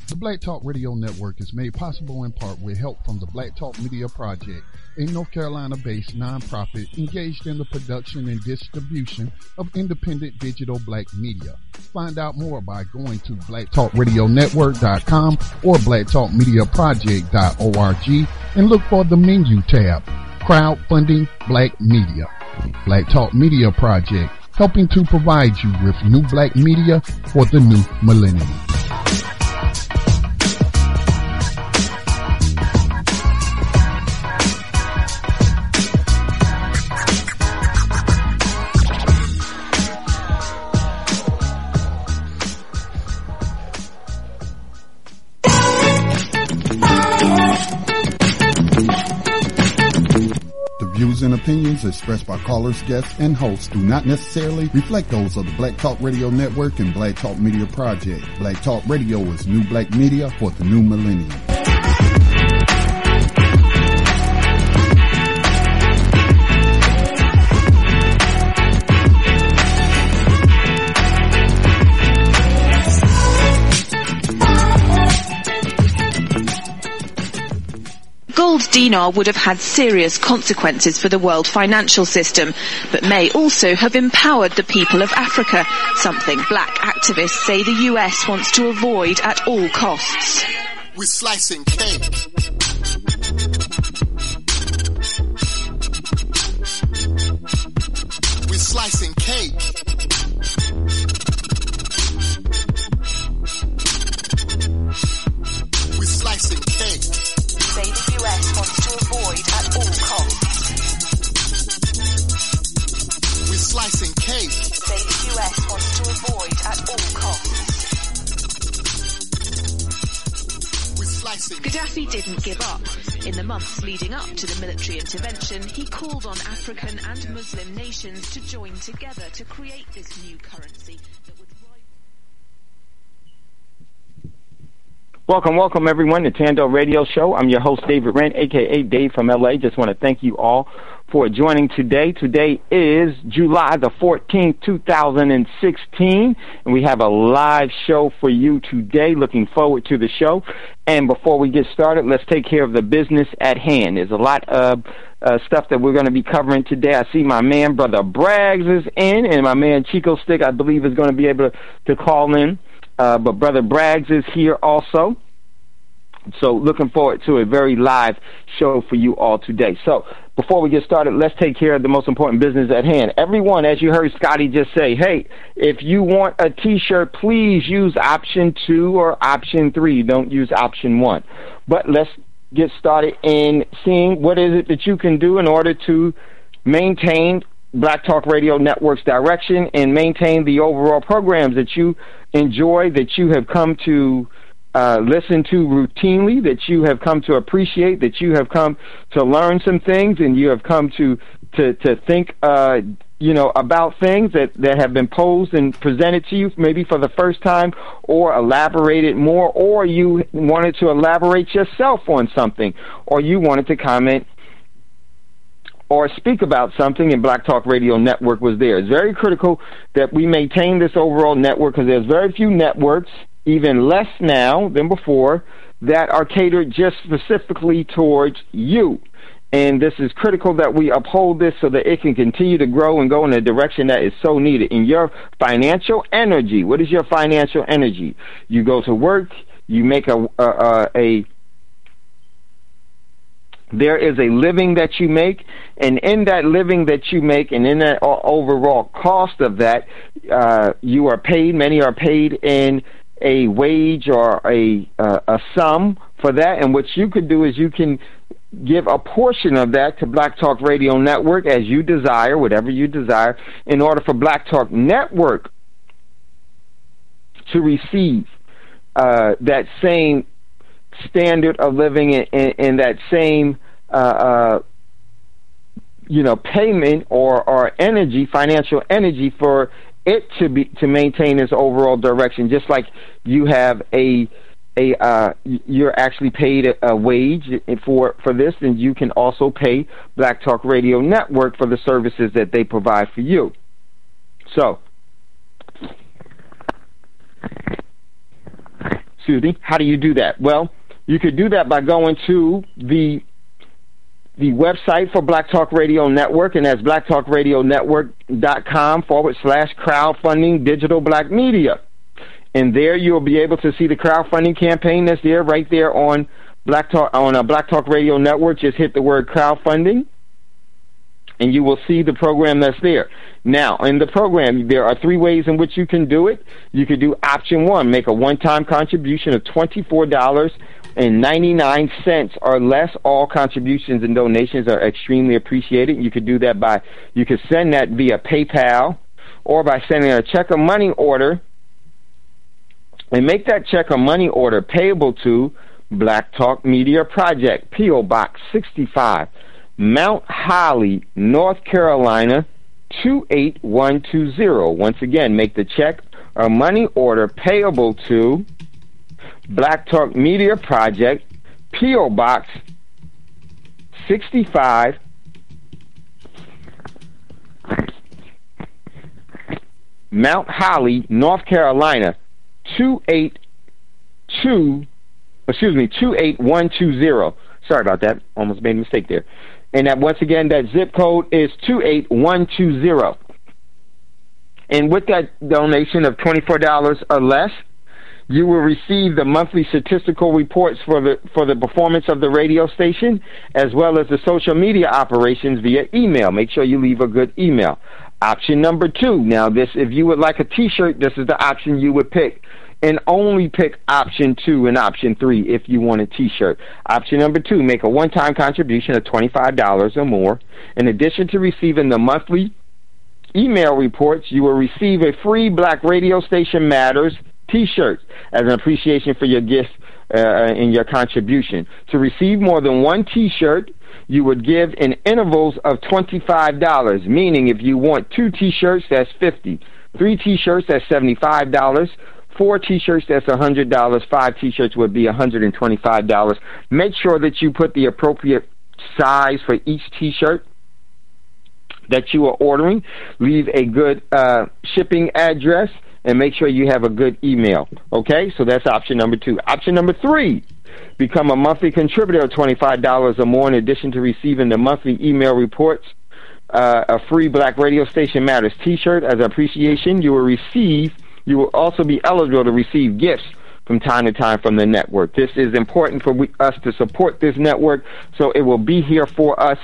The Black Talk Radio Network is made possible in part with help from the Black Talk Media Project, a North Carolina-based nonprofit engaged in the production and distribution of independent digital black media. Find out more by going to blacktalkradionetwork.com or blacktalkmediaproject.org and look for the menu tab, Crowdfunding Black Media. Black Talk Media Project, helping to provide you with new black media for the new millennium. Views and opinions expressed by callers, guests, and hosts do not necessarily reflect those of the Black Talk Radio Network and Black Talk Media Project. Black Talk Radio is new black media for the new millennium. Gold dinar would have had serious consequences for the world financial system, but may also have empowered the people of Africa, something black activists say the US wants to avoid at all costs. We're slicing cake. We're slicing cake. We're slicing cake. Say the US wants to avoid at all costs. We're slicing cake. Say the US wants to avoid at all costs. We're slicing. Gaddafi didn't give up. In the months leading up to the military intervention, he called on African and Muslim nations to join together to create this new currency that would Welcome everyone to Tando Radio Show. I'm your host David Rent, aka Dave from LA. Just want to thank you all for joining today. Today is July the 14th, 2016, and we have a live show for you today. Looking forward to the show. And before we get started, let's take care of the business at hand. There's a lot of stuff that we're going to be covering today. I see my man, Brother Braggs, is in, and my man Chico Stick, I believe, is going to be able to call in. But Brother Braggs is here also. So looking forward to a very live show for you all today. So before we get started, let's take care of the most important business at hand. Everyone, as you heard Scotty just say, hey, if you want a T-shirt, please use option 2 or option 3. Don't use option 1. But let's get started in seeing what is it that you can do in order to maintain Black Talk Radio Network's direction and maintain the overall programs that you enjoy, that you have come to listen to routinely, that you have come to appreciate, that you have come to learn some things, and you have come to think about things that have been posed and presented to you maybe for the first time, or elaborated more, or you wanted to elaborate yourself on something, or you wanted to comment or speak about something, and Black Talk Radio Network was there. It's very critical that we maintain this overall network, because there's very few networks, even less now than before, that are catered just specifically towards you. And this is critical that we uphold this so that it can continue to grow and go in a direction that is so needed. In your financial energy, what is your financial energy? You go to work, you make there is a living that you make, and in that living that you make, and in that overall cost of that, you are paid. Many are paid in a wage or a sum for that, and what you could do is you can give a portion of that to Black Talk Radio Network as you desire, whatever you desire, in order for Black Talk Network to receive that same standard of living and that same payment or energy, financial energy, for it to maintain its overall direction. Just like you have you're actually paid a wage for this, and you can also pay Black Talk Radio Network for the services that they provide for you. How do you do that? Well, you could do that by going to the website for Black Talk Radio Network, and that's blacktalkradionetwork.com/crowdfunding digital black media. And there you'll be able to see the crowdfunding campaign that's there, right there on Black Talk Radio Network. Just hit the word crowdfunding, and you will see the program that's there. Now, in the program, there are 3 ways in which you can do it. You could do option 1, make a one-time contribution of $24.99 or less. All contributions and donations are extremely appreciated. You could do that you could send that via PayPal or by sending a check or money order, and make that check or money order payable to Black Talk Media Project, P.O. Box 65, Mount Holly, North Carolina, 28120. Once again, make the check or money order payable to Black Talk Media Project, P.O. Box 65, Mount Holly, North Carolina, 28120. Sorry about that. Almost made a mistake there. And that, once again, that zip code is 28120. And with that donation of $24 or less, you will receive the monthly statistical reports for the performance of the radio station, as well as the social media operations via email. Make sure you leave a good email. Option number 2. Now, if you would like a T-shirt, this is the option you would pick. And only pick option 2 and option 3 if you want a T-shirt. Option number 2, make a one-time contribution of $25 or more. In addition to receiving the monthly email reports, you will receive a free Black Radio Station Matters T-shirt as an appreciation for your gift and your contribution. To receive more than one T-shirt, you would give in intervals of $25, meaning if you want 2 T-shirts, that's $50. 3 T-shirts, that's $75. 4 T-shirts, that's $100. 5 T-shirts would be $125. Make sure that you put the appropriate size for each T-shirt that you are ordering. Leave a good shipping address, and make sure you have a good email. Okay, so that's option number 2. Option number 3, become a monthly contributor of $25 or more. In addition to receiving the monthly email reports, a free Black Radio Station Matters T-shirt as appreciation, you will also be eligible to receive gifts from time to time from the network. This is important for us to support this network, so it will be here for us,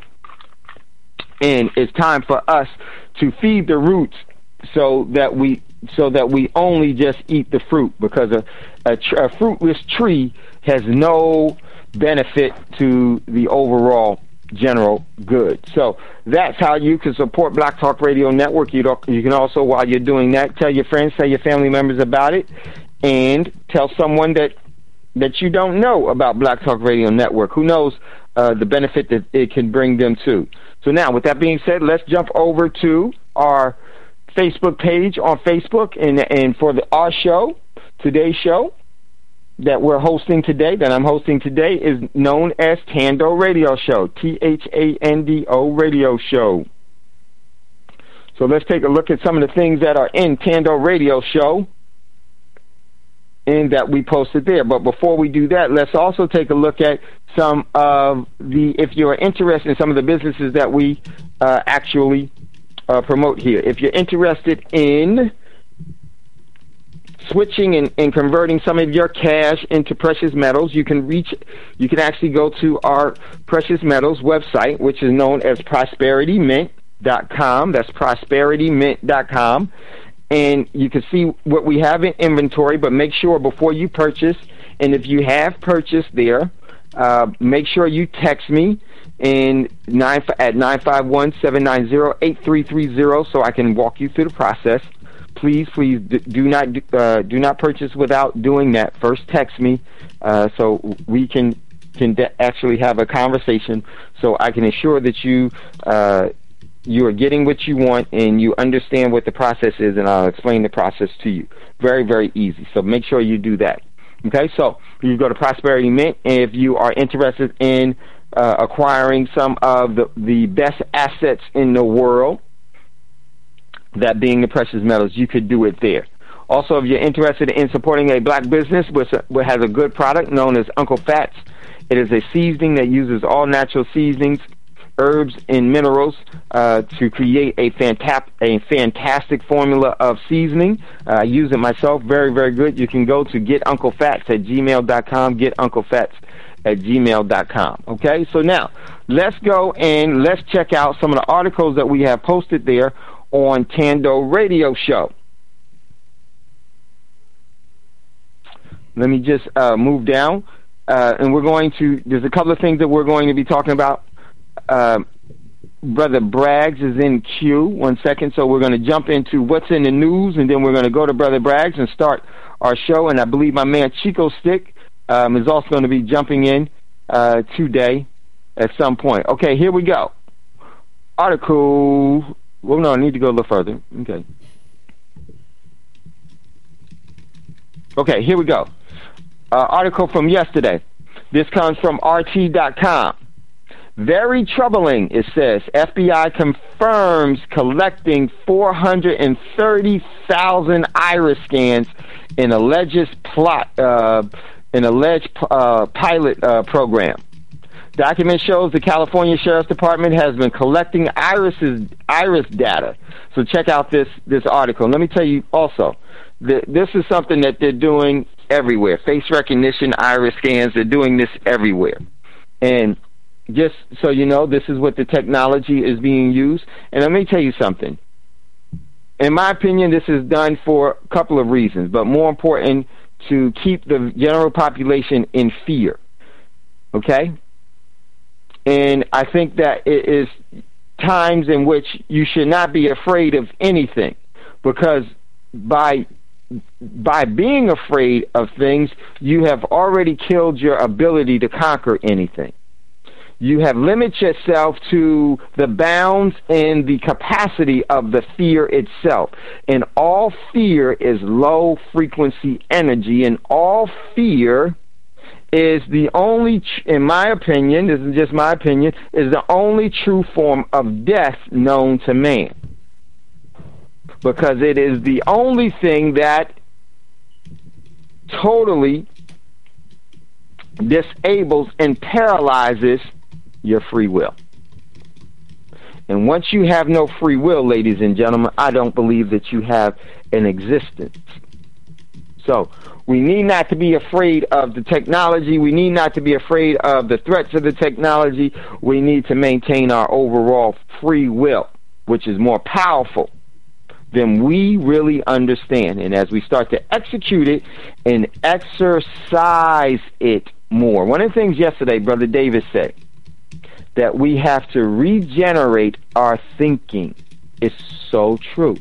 and it's time for us to feed the roots so that we only just eat the fruit, because a fruitless tree has no benefit to the overall general good. So that's how you can support Black Talk Radio Network. You can also, while you're doing that, tell your friends, tell your family members about it, and tell someone that you don't know about Black Talk Radio Network. Who knows the benefit that it can bring them to. So now, with that being said, let's jump over to our Facebook page on Facebook, and for our show, today's show that I'm hosting today, is known as Tando Radio Show, Thando Radio Show. So let's take a look at some of the things that are in Tando Radio Show and that we posted there. But before we do that, let's also take a look at some of if you're interested in some of the businesses that we actually promote here. If you're interested in switching and converting some of your cash into precious metals, you can actually go to our precious metals website, which is known as ProsperityMint.com. That's ProsperityMint.com. And you can see what we have in inventory, but make sure before you purchase, and if you have purchased there, make sure you text me at 951-790-8330 so I can walk you through the process. Please do not purchase without doing that. First, text me so we can actually have a conversation, so I can ensure that you are getting what you want and you understand what the process is, and I'll explain the process to you. Very, very easy. So make sure you do that. Okay, so you go to Prosperity Mint, and if you are interested in acquiring some of the best assets in the world, that being the precious metals, you could do it there. Also, if you're interested in supporting a black business which has a good product known as Uncle Fats, it is a seasoning that uses all natural seasonings, herbs, and minerals to create a fantastic formula of seasoning. I use it myself. Very, very good. You can go to getunclefats@gmail.com, getunclefats@gmail.com. Okay, so now let's go and let's check out some of the articles that we have posted there on Tando Radio Show. Let me just move down, and there's a couple of things that we're going to be talking about. Brother Braggs is in queue. 1 second. So we're going to jump into what's in the news, and then we're going to go to Brother Braggs and start our show. And I believe my man Chico Stick is also going to be jumping in today at some point. Okay, here we go. Article. Well, no, I need to go a little further. Okay, here we go. Article from yesterday. This comes from RT.com. Very troubling, it says. FBI confirms collecting 430,000 iris scans in alleged pilot program. Document shows the California Sheriff's Department has been collecting iris data. So check out this article. Let me tell you also, this is something that they're doing everywhere. Face recognition, iris scans, they're doing this everywhere. And just so you know, this is what the technology is being used. And let me tell you something. In my opinion, this is done for a couple of reasons, but more important, to keep the general population in fear. Okay? And I think that it is times in which you should not be afraid of anything, because by being afraid of things, you have already killed your ability to conquer anything. You have limited yourself to the bounds and the capacity of the fear itself. And all fear is low frequency energy, and all fear is the only, in my opinion, this is just my opinion, is the only true form of death known to man. Because it is the only thing that totally disables and paralyzes your free will. And once you have no free will, ladies and gentlemen, I don't believe that you have an existence. So we need not to be afraid of the technology. We need not to be afraid of the threats of the technology. We need to maintain our overall free will, which is more powerful than we really understand. And as we start to execute it and exercise it more. One of the things yesterday, Brother Davis said, that we have to regenerate our thinking. It's so true.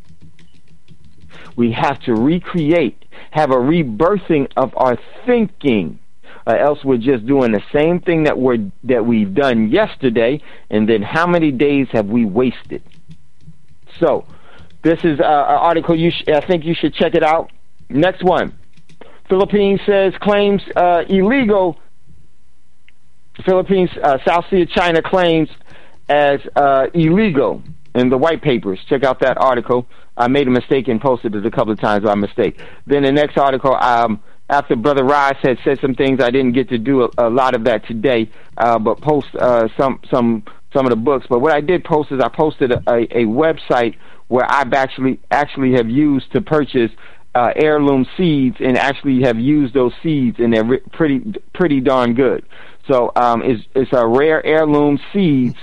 We have to recreate, have a rebirthing of our thinking. Else we're just doing the same thing that we've done yesterday, and then how many days have we wasted? So, this is an article I think you should check it out. Next one. Philippines claims illegal. Philippines, South Sea of China claims as illegal in the white papers. Check out that article. I made a mistake and posted it a couple of times by mistake. Then the next article, after Brother Rice had said some things, I didn't get to do a lot of that today, but post some of the books. But what I did post is I posted a website where I've actually have used to purchase heirloom seeds, and actually have used those seeds, and they're pretty darn good. So it's a rare heirloom seeds,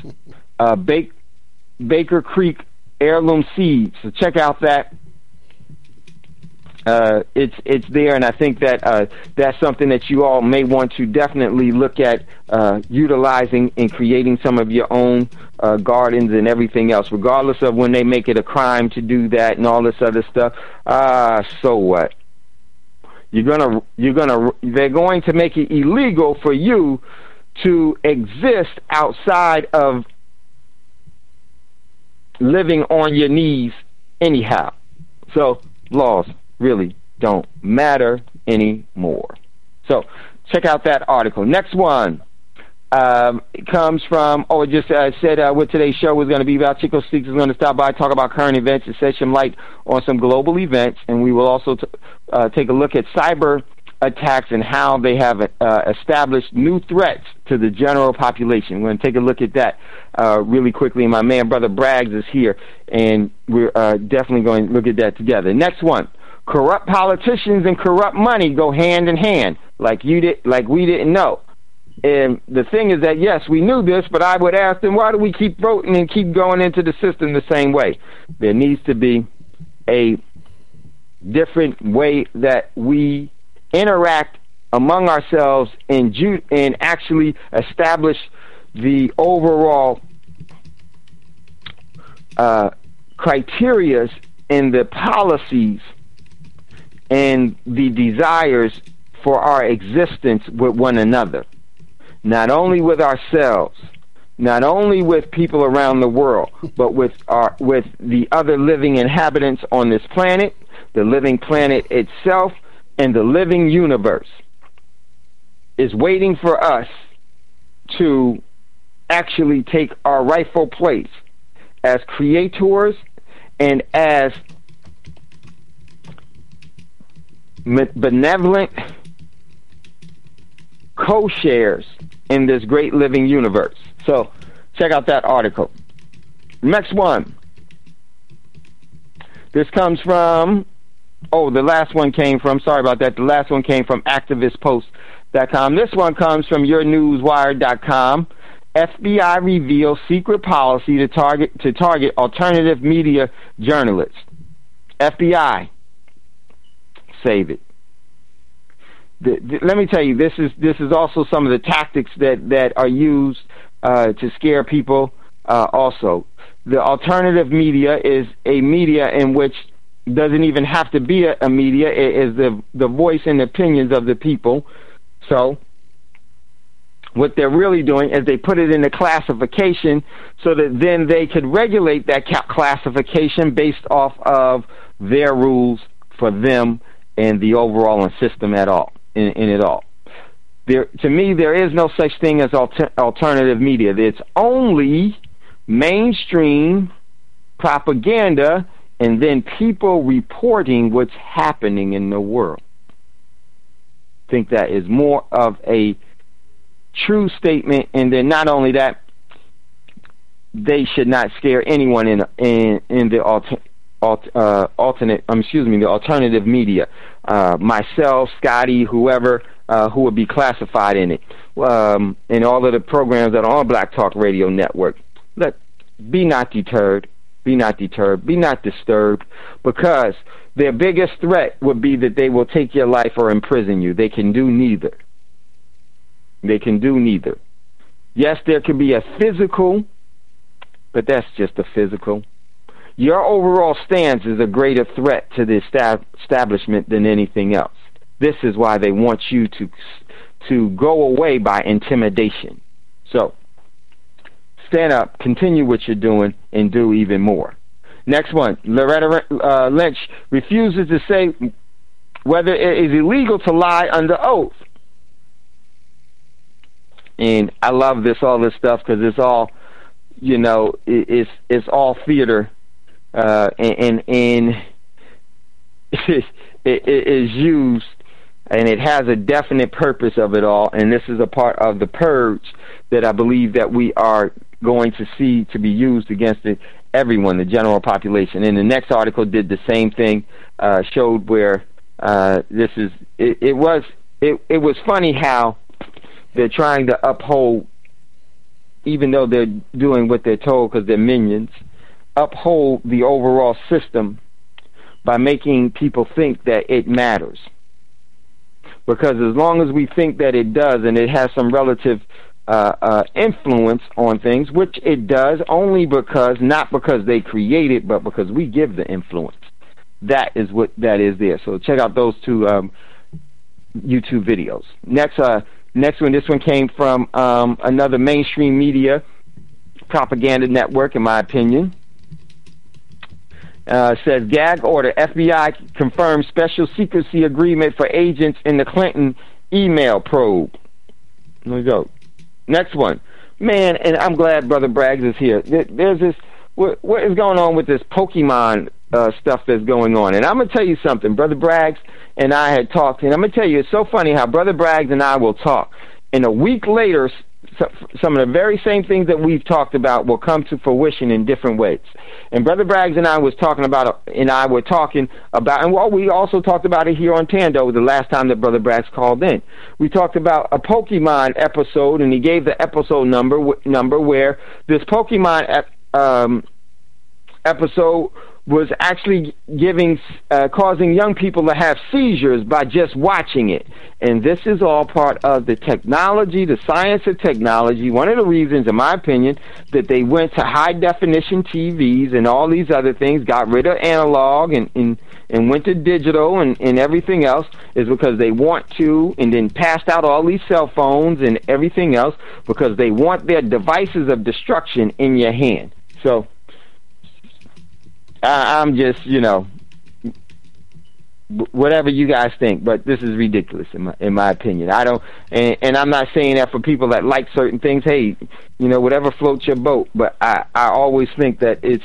Baker Creek heirloom seeds. So check out that. It's there, and I think that that's something that you all may want to definitely look at utilizing and creating some of your own gardens and everything else, regardless of when they make it a crime to do that and all this other stuff. So what? They're going to make it illegal for you to exist outside of living on your knees anyhow. So laws really don't matter anymore. So check out that article. Next one. It comes from, it just said what today's show was going to be about. Chico Speaks is going to stop by, talk about current events, and shed some light on some global events. And we will also take a look at cyber attacks and how they have established new threats to the general population. We're going to take a look at that really quickly. My man, Brother Braggs, is here, and we're definitely going to look at that together. Next one. Corrupt politicians and corrupt money go hand in hand, like we didn't know. And the thing is that, yes, we knew this, but I would ask them, why do we keep voting and keep going into the system the same way? There needs to be a different way that we interact among ourselves and actually establish the overall criterias and the policies and the desires for our existence with one another. Not only with ourselves, not only with people around the world, but with the other living inhabitants on this planet, the living planet itself, and the living universe is waiting for us to actually take our rightful place as creators and as benevolent co-shares in this great living universe. So check out that article. Next one. This comes from, the last one came from, sorry about that, the last one came from activistpost.com. This one comes from yournewswire.com. FBI reveals secret policy to target alternative media journalists. FBI, save it. Let me tell you, this is also some of the tactics that are used to scare people. Also, the alternative media is a media in which doesn't even have to be a media. It is the voice and opinions of the people. So what they're really doing is they put it in a classification so that then they could regulate that classification based off of their rules for them and the overall system at all. In it all. To me, there is no such thing as alternative media. It's only mainstream propaganda and then people reporting what's happening in the world. I think that is more of a true statement, and then not only that, they should not scare anyone in the the alternative media. Myself, Scotty, whoever who would be classified in it, in all of the programs that are on Black Talk Radio Network. Be not deterred, be not disturbed, because their biggest threat would be that they will take your life or imprison you. They can do neither. Yes, there could be a physical, but that's just a physical. Your overall stance is a greater threat to the establishment than anything else. This is why they want you to go away by intimidation. So, stand up, continue what you're doing, and do even more. Next one, Loretta Lynch refuses to say whether it is illegal to lie under oath. And I love all this stuff, because it's all, it's all theater. And it is used, and it has a definite purpose of it all, and this is a part of the purge that I believe that we are going to see to be used against everyone, the general population. And the next article did the same thing, showed where it was funny how they're trying to uphold, even though they're doing what they're told because they're minions, uphold the overall system by making people think that it matters. Because as long as we think that it does, and it has some relative influence on things, which it does, only because, not because they create it, but because we give the influence. That is what that is there. So check out those two YouTube videos. Next one, this one came from another mainstream media propaganda network, in my opinion. Says gag order, FBI confirms special secrecy agreement for agents in the Clinton email probe. There we go. Next one. Man, and I'm glad Brother Braggs is here. There's this, what is going on with this Pokemon stuff that's going on? And I'm going to tell you something. Brother Braggs and I had talked, and I'm going to tell you, it's so funny how Brother Braggs and I will talk. And a week later, some of the very same things that we've talked about will come to fruition in different ways. And Brother Braggs and I were talking about, and we also talked about it here on Tando the last time that Brother Braggs called in. We talked about a Pokemon episode, and he gave the episode number where this Pokemon episode was actually causing young people to have seizures by just watching it. And this is all part of the technology, the science of technology. One of the reasons, in my opinion, that they went to high-definition TVs and all these other things, got rid of analog and went to digital and everything else, is because they want to, and then passed out all these cell phones and everything else because they want their devices of destruction in your hand. So I'm just, whatever you guys think, but this is ridiculous in my opinion. I don't, and I'm not saying that for people that like certain things. Hey, whatever floats your boat. But I always think that it's,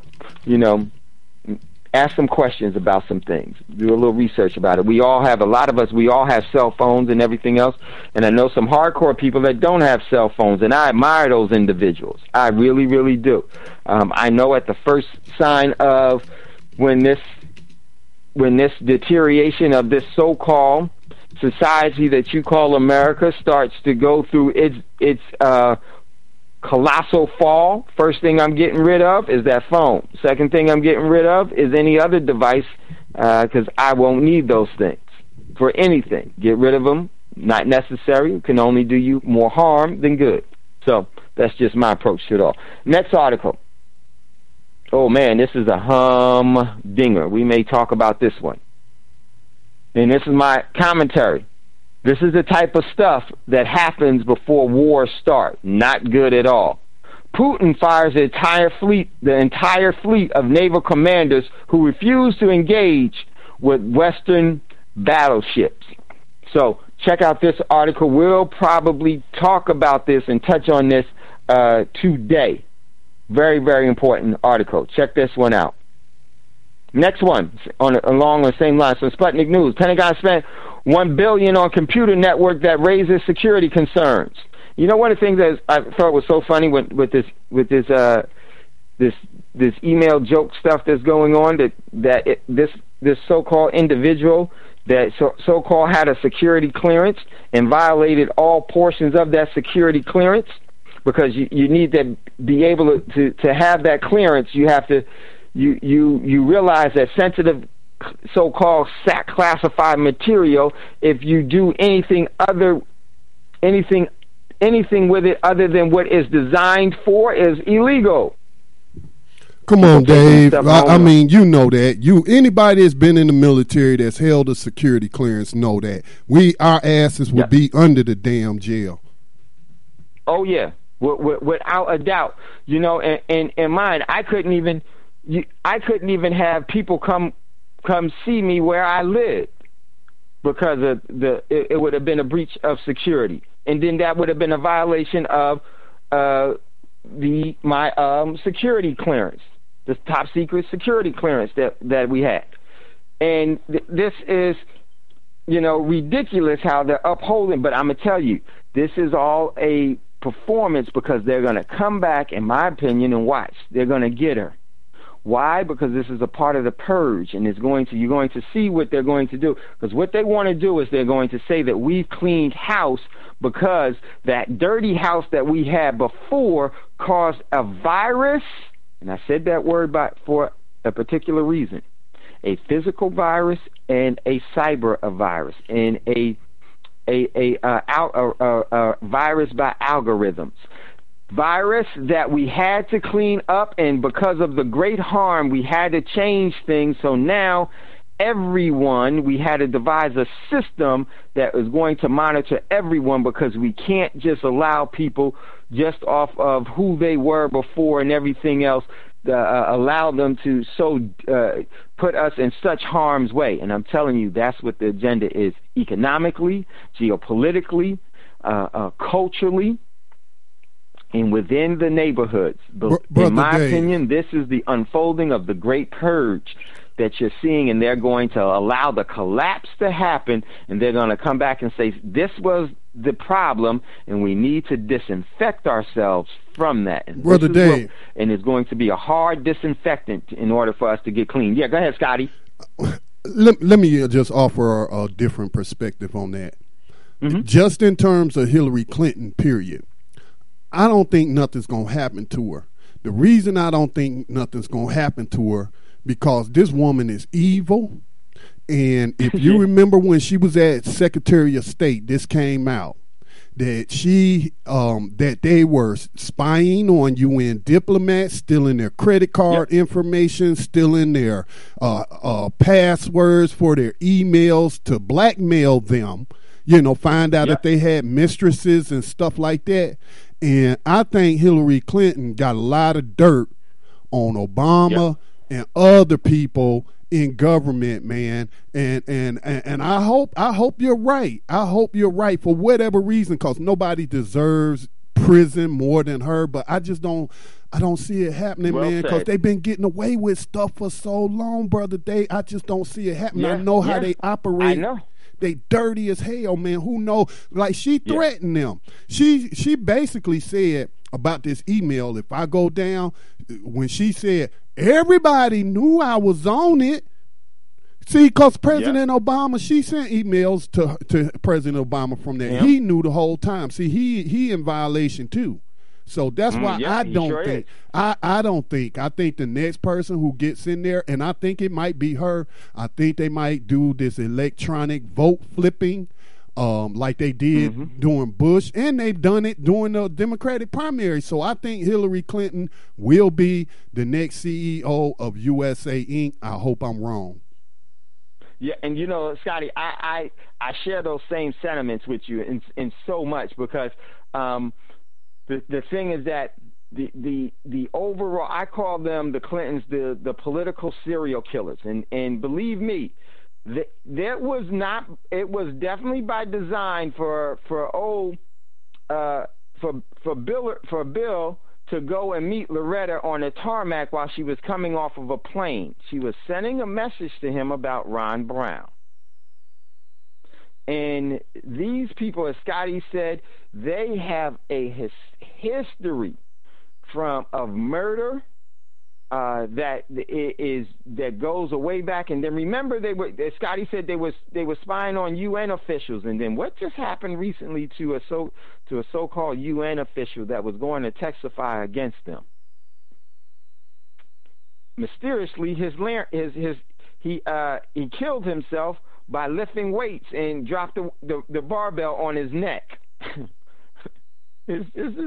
ask some questions about some things. Do a little research about it. We all have cell phones and everything else. And I know some hardcore people that don't have cell phones, and I admire those individuals. I really, really do. I know at the first sign of when this deterioration of this so-called society that you call America starts to go through its colossal fall, first thing I'm getting rid of is that phone. Second thing I'm getting rid of is any other device, because I won't need those things for anything. Get rid of them. Not necessary. Can only do you more harm than good. So that's just my approach to it all. Next article. Oh man, this is a humdinger. We may talk about this one. And this is my commentary. This is the type of stuff that happens before wars start. Not good at all. Putin fires the entire fleet of naval commanders who refuse to engage with Western battleships. So check out this article. We'll probably talk about this and touch on this today. Very, very important article. Check this one out. Next one, along the same line. So Sputnik News. Pentagon spent $1 billion on computer network that raises security concerns. One of the things that I thought was so funny with this email joke stuff that's going on, this so-called individual that so-called had a security clearance and violated all portions of that security clearance, because you need to be able to have that clearance. You have to you realize that sensitive so-called SAC classified material, if you do anything with it other than what is designed for, is illegal. Come on, Dave. I mean, you know that. Anybody that's been in the military that's held a security clearance know that. Our asses would be under the damn jail. Oh yeah, without a doubt. In mine, I couldn't even have people come see me where I lived because of it would have been a breach of security, and then that would have been a violation of my security clearance, the top secret security clearance that we had. And this is ridiculous how they're upholding, but I'm gonna tell you, this is all a performance, because they're gonna come back, in my opinion, and watch. They're gonna get her. Why? Because this is a part of the purge, and you're going to see what they're going to do. Because what they want to do is they're going to say that we've cleaned house, because that dirty house that we had before caused a virus, and I said that word for a particular reason, a physical virus and a cyber virus, and a virus by algorithms. Virus that we had to clean up, and because of the great harm, we had to change things. So now we had to devise a system that is going to monitor everyone, because we can't just allow people just off of who they were before and everything else, allow them to put us in such harm's way. And I'm telling you, that's what the agenda is: economically, geopolitically, culturally. and within the neighborhoods. In my opinion, this is the unfolding of the great purge that you're seeing, and they're going to allow the collapse to happen, and they're going to come back and say, this was the problem, and we need to disinfect ourselves from that. And Brother Dave. And it's going to be a hard disinfectant in order for us to get clean. Yeah, go ahead, Scotty. Let me just offer a different perspective on that. Mm-hmm. Just in terms of Hillary Clinton, period, I don't think nothing's going to happen to her. The reason I don't think nothing's going to happen to her, because this woman is evil. And if you remember when she was at Secretary of State, this came out that that they were spying on UN diplomats, stealing their credit card information, stealing their passwords for their emails to blackmail them, find out if they had mistresses and stuff like that. And I think Hillary Clinton got a lot of dirt on Obama and other people in government, man, and I hope you're right. I hope you're right for whatever reason, because nobody deserves prison more than her. But I don't see it happening, man, because they've been getting away with stuff for so long, brother. I just don't see it happening. I know how they operate. I know. They dirty as hell, man. Who knows? Like, she threatened them. She basically said about this email, if I go down, when she said, everybody knew I was on it. See, because President Obama, she sent emails to President Obama from there. He knew the whole time. See, he in violation too. So that's why I don't think. I don't think. I think the next person who gets in there, and I think it might be her, I think they might do this electronic vote flipping, like they did during Bush, and they've done it during the Democratic primary. So I think Hillary Clinton will be the next CEO of USA Inc. I hope I'm wrong. Yeah, and Scotty, I share those same sentiments with you in so much, because the thing is that the overall, I call them, the Clintons, the political serial killers, and believe me, it was definitely by design for Bill to go and meet Loretta on the tarmac while she was coming off of a plane. She was sending a message to him about Ron Brown. And these people, as Scotty said, they have a history of murder that goes way back. And then remember, as Scotty said, they were spying on UN officials. And then what just happened recently to a so-called UN official that was going to testify against them? Mysteriously, he killed himself by lifting weights and dropped the barbell on his neck. This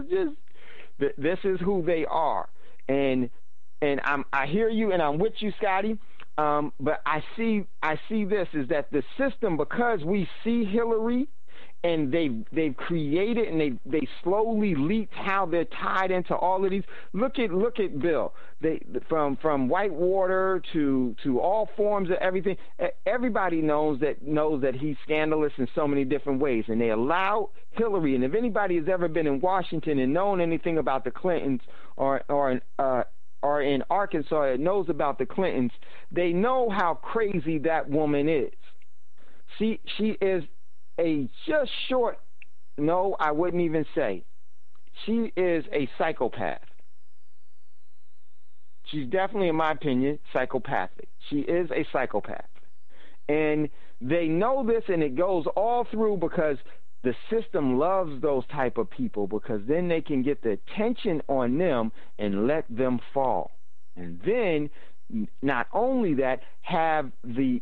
is who they are, and I hear you, and I'm with you, Scotty. But I see this is that the system, because we see Hillary, and they've created, and they slowly leaked how they're tied into all of these. Look at Bill. From Whitewater to all forms of everything. Everybody knows that he's scandalous in so many different ways, and they allow Hillary. And if anybody has ever been in Washington and known anything about the Clintons, or in Arkansas and knows about the Clintons, they know how crazy that woman is. She is I wouldn't even say. She is a psychopath. She's definitely, in my opinion, psychopathic. She is a psychopath. And they know this, and it goes all through, because the system loves those type of people, because then they can get the attention on them and let them fall. And then, not only that, have the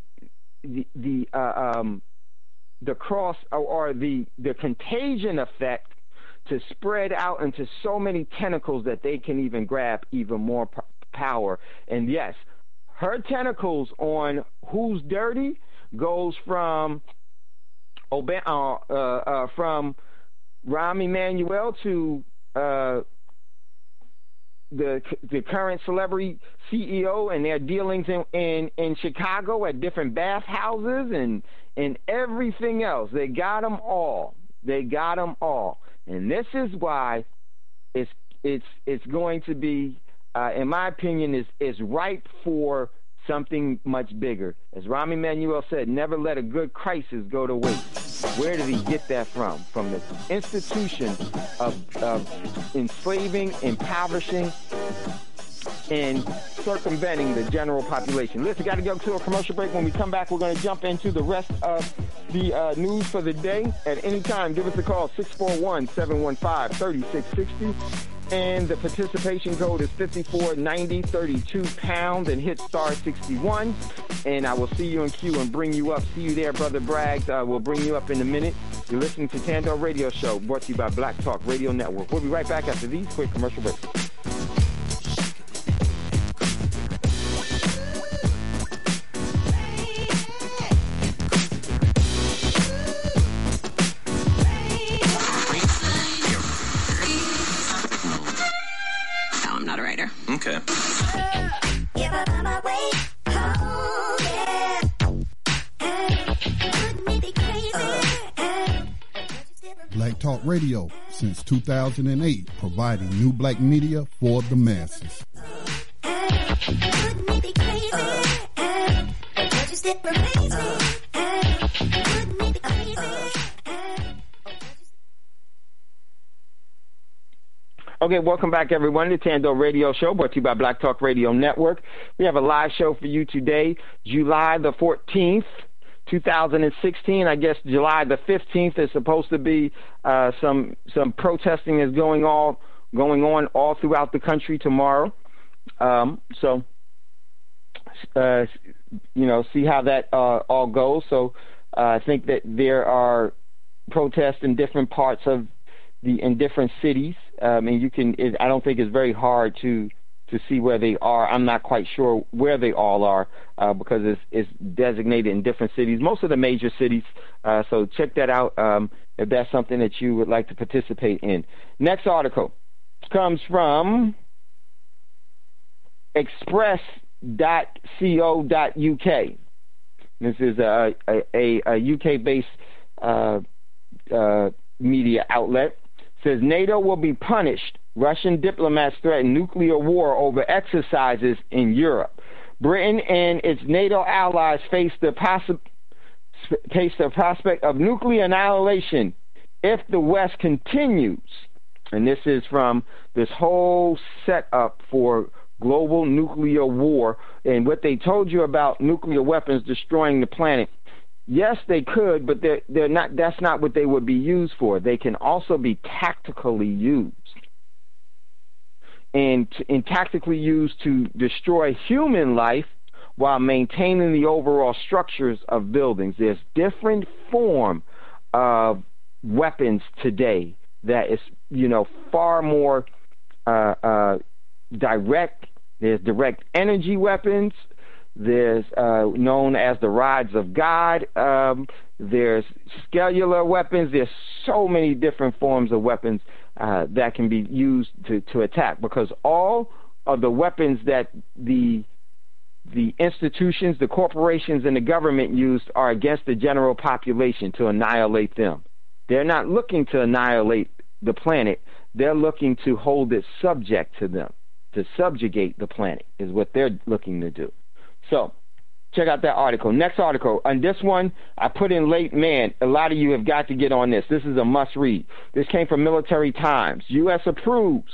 cross or the contagion effect to spread out into so many tentacles that they can even grab even more power. And yes, her tentacles on who's dirty goes from from Rahm Emanuel to the current celebrity CEO, and their dealings in Chicago at different bathhouses and everything else. They got them all. And this is why it's going to be, in my opinion, is ripe for something much bigger. As Rahm Emanuel said, never let a good crisis go to waste. Where did he get that from? From the institution of enslaving, impoverishing, and circumventing the general population. Listen, got to go to a commercial break. When we come back, we're going to jump into the rest of the news for the day. At any time, give us a call, 641-715-3660. And the participation code is 5490, 32 pounds, and hit star 61. And I will see you in queue and bring you up. See you there, Brother Braggs. We'll bring you up in a minute. You're listening to Tando Radio Show, brought to you by Black Talk Radio Network. We'll be right back after these quick commercial breaks. Okay. Black Talk Radio since 2008, providing new black media for the masses. Okay, welcome back, everyone, to Tando Radio Show, brought to you by Black Talk Radio Network. We have a live show for you today, July the 14th, 2016. I guess July the 15th is supposed to be some protesting is going on all throughout the country tomorrow. See how that all goes. So I think that there are protests in different parts of in different cities. I don't think it's very hard to see where they are. I'm not quite sure where they all are because it's designated in different cities, most of the major cities. So check that out if that's something that you would like to participate in. Next article comes from express.co.uk. This is a UK-based media outlet. Says NATO will be punished. Russian diplomats threaten nuclear war over exercises in Europe. Britain and its NATO allies face the prospect of nuclear annihilation if the West continues. And this is from this whole setup for global nuclear war and what they told you about nuclear weapons destroying the planet. Yes, they could, but they're not. That's not what they would be used for. They can also be tactically used, and tactically used to destroy human life while maintaining the overall structures of buildings. There's different form of weapons today that is, far more direct. There's direct energy weapons. There's known as the rods of God. There's cellular weapons. There's so many different forms of weapons that can be used to attack, because all of the weapons that the institutions, the corporations, and the government used are against the general population to annihilate them. They're not looking to annihilate the planet. They're looking to hold it subject to them, to subjugate the planet is what they're looking to do. So, check out that article. Next article. On this one, I put in late. Man, a lot of you have got to get on this. This is a must-read. This came from Military Times. U.S. approves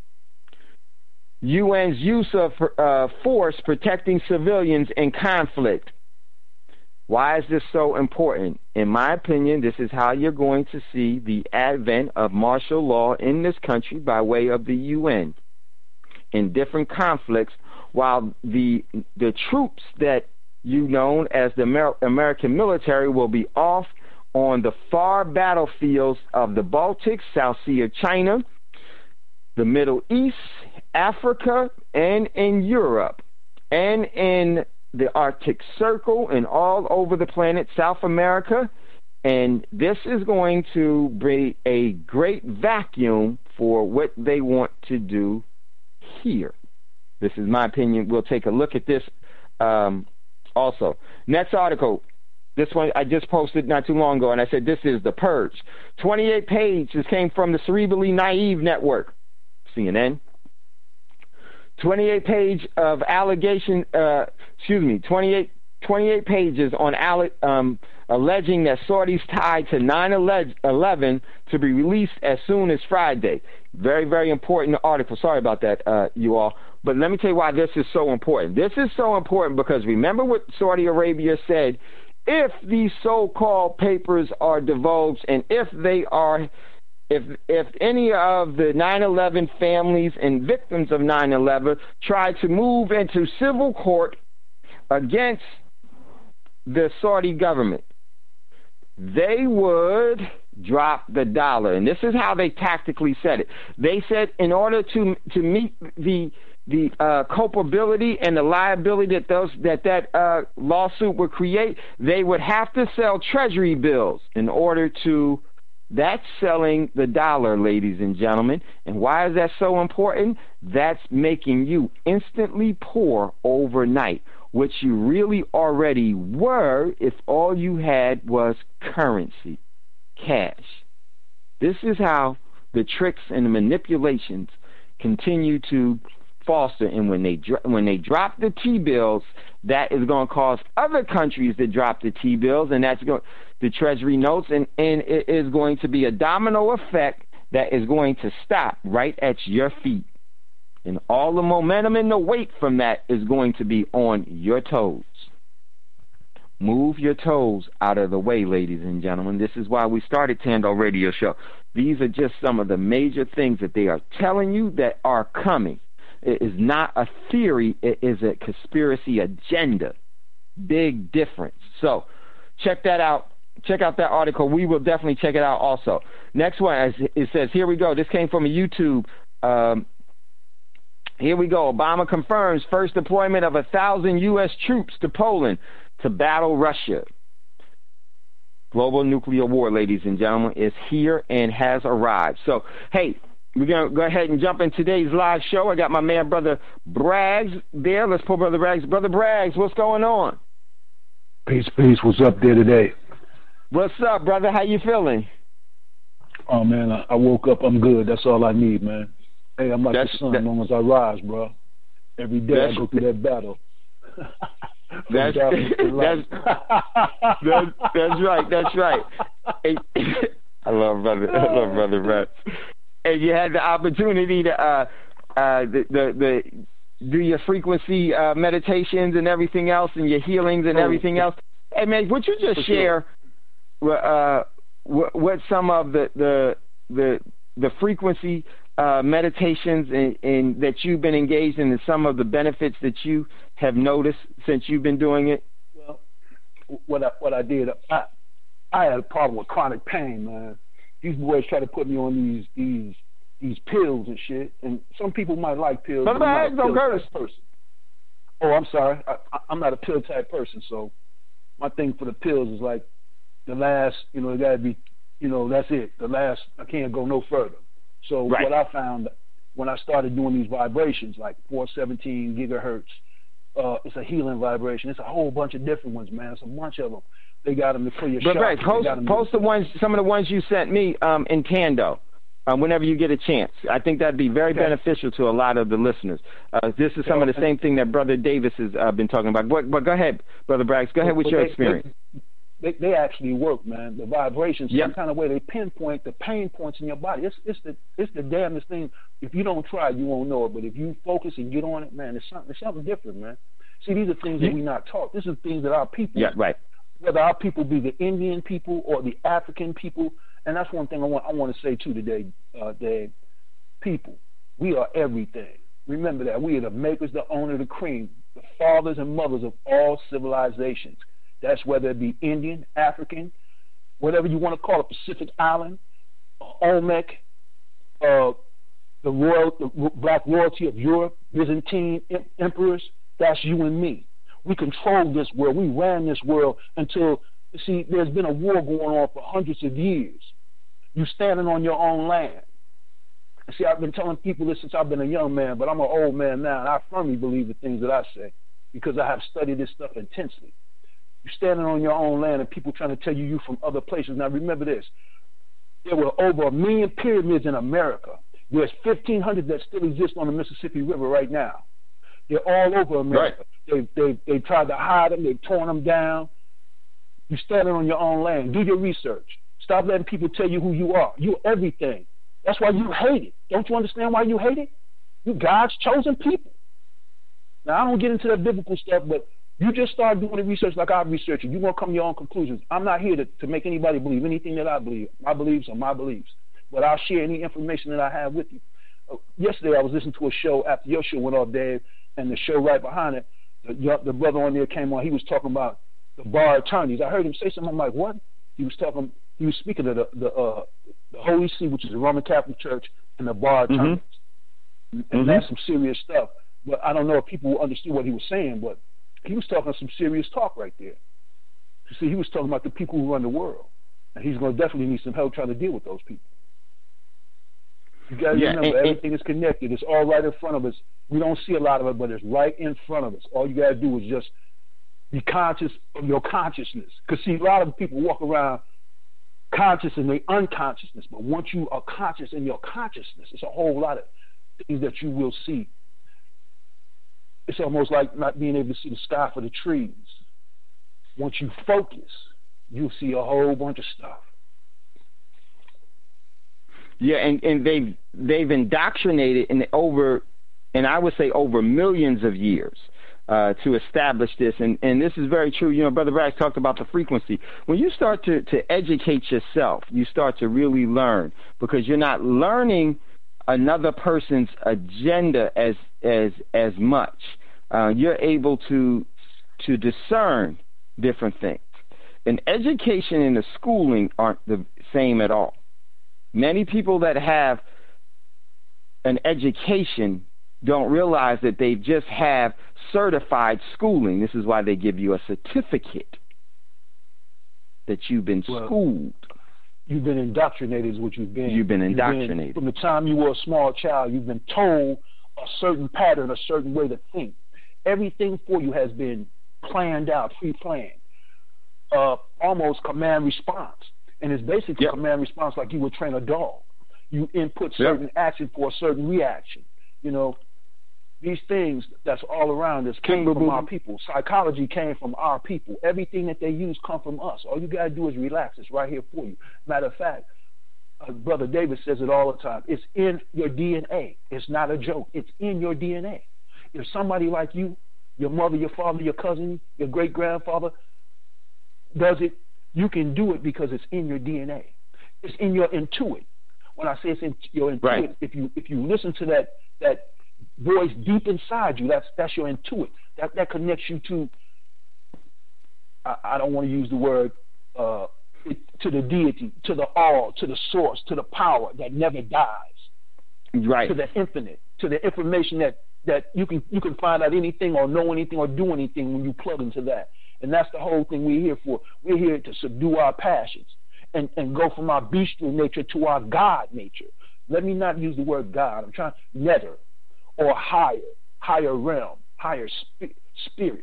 UN's use of force protecting civilians in conflict. Why is this so important? In my opinion, this is how you're going to see the advent of martial law in this country by way of the UN in different conflicts, while the troops that you know as the American military will be off on the far battlefields of the Baltic, South Sea of China, the Middle East, Africa, and in Europe, and in the Arctic Circle, and all over the planet, South America. And this is going to be a great vacuum for what they want to do here. This is my opinion. We'll take a look at this also. Next article. This one I just posted not too long ago, and I said this is The Purge. 28 pages. This came from the Cerebrally Naive Network. CNN. 28 pages on alleging that Saudis tied to 9/11 to be released as soon as Friday. Very, very important article. Sorry about that, you all. But let me tell you why this is so important. This is so important because remember what Saudi Arabia said. If these so-called papers are divulged and if any of the 9/11 families and victims of 9/11 try to move into civil court against the Saudi government, they would drop the dollar. And this is how they tactically said it. They said in order to meet the culpability and the liability that lawsuit would create, they would have to sell treasury bills in order to. That's selling the dollar, ladies and gentlemen. And why is that so important? That's making you instantly poor overnight, which you really already were if all you had was currency, cash. This is how the tricks and the manipulations continue to foster. And when they drop the T-bills, that is going to cause other countries to drop the T-bills, and that's going the Treasury notes, and it is going to be a domino effect that is going to stop right at your feet. And all the momentum and the weight from that is going to be on your toes. Move your toes out of the way, ladies and gentlemen. This is why we started Tando Radio Show. These are just some of the major things that they are telling you that are coming. It is not a theory. It is a conspiracy agenda. Big difference. So check that out. Check out that article. We will definitely check it out also. Next one, it says, here we go. This came from a YouTube. Here we go. Obama confirms first deployment of 1,000 U.S. troops to Poland to battle Russia. Global nuclear war, ladies and gentlemen, is here and has arrived. So, hey, we're going to go ahead and jump in today's live show. I got my man, Brother Braggs, there. Let's pull Brother Braggs. Brother Braggs, what's going on? Peace, peace. What's up there today? What's up, brother? How you feeling? Oh, man, I woke up. I'm good. That's all I need, man. Hey, I'm like the sun as long as I rise, bro. Every day I go through that battle. That's right. That's right. Hey, I love Brother Rats. And you had the opportunity to do your frequency meditations and everything else, and your healings and everything else. Hey, man, would you just share what some of the frequency meditations and that you've been engaged in, and some of the benefits that you have noticed since you've been doing it? Well, what I did, I had a problem with chronic pain, man. These boys try to put me on these pills and shit, and some people might like pills. But I'm not a pill type person. Oh, I'm sorry, I'm not a pill type person. So my thing for the pills is like the last, it got to be, that's it. The last, I can't go no further. So what I found when I started doing these vibrations, like 417 gigahertz, it's a healing vibration. It's a whole bunch of different ones, man. It's a bunch of them. They got them to clear your chakras. Post some of the ones you sent me in Tando. Whenever you get a chance. I think that'd be very beneficial to a lot of the listeners. This is some of the same thing that Brother Davis has been talking about. But go ahead, Brother Braggs. Go ahead with your experience. They actually work, man. The vibrations, some kind of way, they pinpoint the pain points in your body. It's the damnedest thing. If you don't try, you won't know it. But if you focus and get on it, man, it's something different, man. See, these are things that we not taught. These are things that our people, whether our people be the Indian people or the African people. And that's one thing I want to say too today, Dave. People, we are everything. Remember that. We are the makers, the owner, the cream, the fathers and mothers of all civilizations. That's whether it be Indian, African, whatever you want to call it, Pacific Island, Olmec, the black royalty of Europe, Byzantine emperors. That's you and me. We control this world. We ran this world until, see, there's been a war going on for hundreds of years. You standing on your own land. See, I've been telling people this since I've been a young man, but I'm an old man now, and I firmly believe the things that I say because I have studied this stuff intensely. You're standing on your own land and people trying to tell you from other places. Now, remember this. There were over 1 million pyramids in America. There's 1,500 that still exist on the Mississippi River right now. They're all over America. Right. They've tried to hide them. They've torn them down. You standing on your own land. Do your research. Stop letting people tell you who you are. You're everything. That's why you hate it. Don't you understand why you hate it? You God's chosen people. Now, I don't get into that biblical stuff, but you just start doing the research like I've researched it. You're going to come to your own conclusions. I'm not here to make anybody believe anything that I believe. My beliefs are my beliefs. But I'll share any information that I have with you. Yesterday, I was listening to a show after your show went off, Dave, and the show right behind it, the brother on there came on. He was talking about the bar attorneys. I heard him say something. I'm like, what? He was speaking of the Holy See, which is the Roman Catholic Church, and the bar attorneys. And that's some serious stuff. But I don't know if people understood what he was saying, but he was talking some serious talk right there. You see, he was talking about the people who run the world. And he's going to definitely need some help trying to deal with those people. You got to remember, everything is connected. It's all right in front of us. We don't see a lot of it, but it's right in front of us. All you got to do is just be conscious of your consciousness. Because, see, a lot of people walk around conscious in their unconsciousness. But once you are conscious in your consciousness, it's a whole lot of things that you will see. It's almost like not being able to see the sky for the trees. Once you focus, you'll see a whole bunch of stuff. Yeah, and they've indoctrinated and I would say over millions of years to establish this. And this is very true. You know, Brother Braggs talked about the frequency. When you start to educate yourself, you start to really learn, because you're not learning another person's agenda as much. You're able to discern different things. And education and the schooling aren't the same at all. Many people that have an education don't realize that they just have certified schooling. This is why they give you a certificate that you've been schooled. You've been indoctrinated is what you've been. You've been indoctrinated. From the time you were a small child, you've been told a certain pattern, a certain way to think. Everything for you has been planned out, pre-planned, almost command response. And it's basically command response like you would train a dog. You input certain action for a certain reaction. You know, these things that's all around us came from our people. Psychology came from our people. Everything that they use come from us. All you got to do is relax. It's right here for you. Matter of fact, Brother David says it all the time. It's in your DNA. It's not a joke. It's in your DNA. If somebody like you, your mother, your father, your cousin, your great-grandfather does it, you can do it because it's in your DNA. It's in your intuit. When I say it's in your intuit, if you listen to that voice deep inside you, that's your intuit. That connects you to, I don't want to use the word, to the deity, to the all, to the source, to the power that never dies. Right. To the infinite, to the information that you can find out anything or know anything or do anything when you plug into that. And that's the whole thing we're here for. We're here to subdue our passions and go from our bestial nature to our God nature. Let me not use the word God. I'm trying nether or higher realm, higher spirit.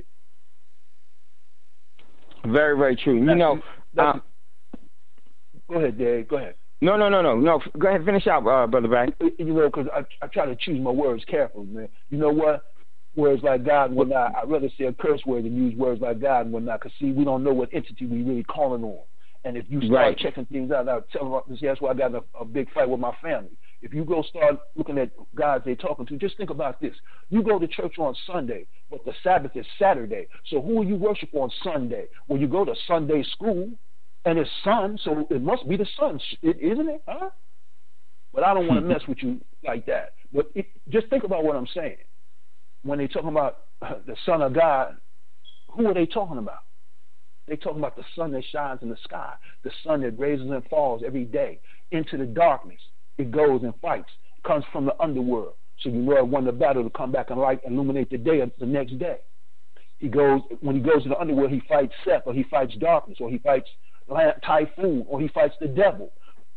Very, very true. Go ahead, Dave. Go ahead. No. Go ahead, finish out, Brother Bragg. You know, because I try to choose my words carefully, man. You know what? Words like God and whatnot, I'd rather say a curse word than use words like God and whatnot, because, see, we don't know what entity we really calling on. And if you start checking things out, I'll tell them, see, that's why I got a big fight with my family. If you go start looking at gods they're talking to, just think about this. You go to church on Sunday, but the Sabbath is Saturday. So who will you worship on Sunday? Well, you go to Sunday school, and it's sun, so it must be the sun, isn't it? Huh? But I don't want to mess with you like that. But just think about what I'm saying. When they're talking about the Son of God, who are they talking about? They're talking about the sun that shines in the sky, the sun that raises and falls every day into the darkness. It goes and fights. It comes from the underworld. So you know it won the battle to come back and light, illuminate the day of the next day. When he goes to the underworld, he fights Seth, or he fights darkness, or he fights Typhoon, or he fights the devil.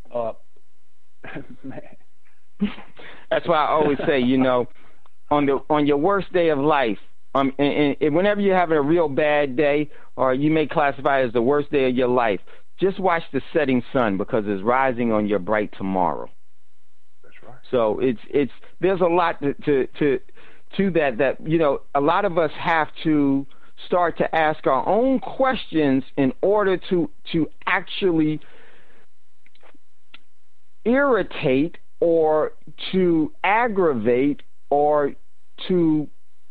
Man. That's why I always say, you know, on your worst day of life, and whenever you're having a real bad day, or you may classify it as the worst day of your life, just watch the setting sun, because it's rising on your bright tomorrow. That's right. So it's there's a lot to that, you know, a lot of us have to start to ask our own questions in order to actually irritate or to aggravate or to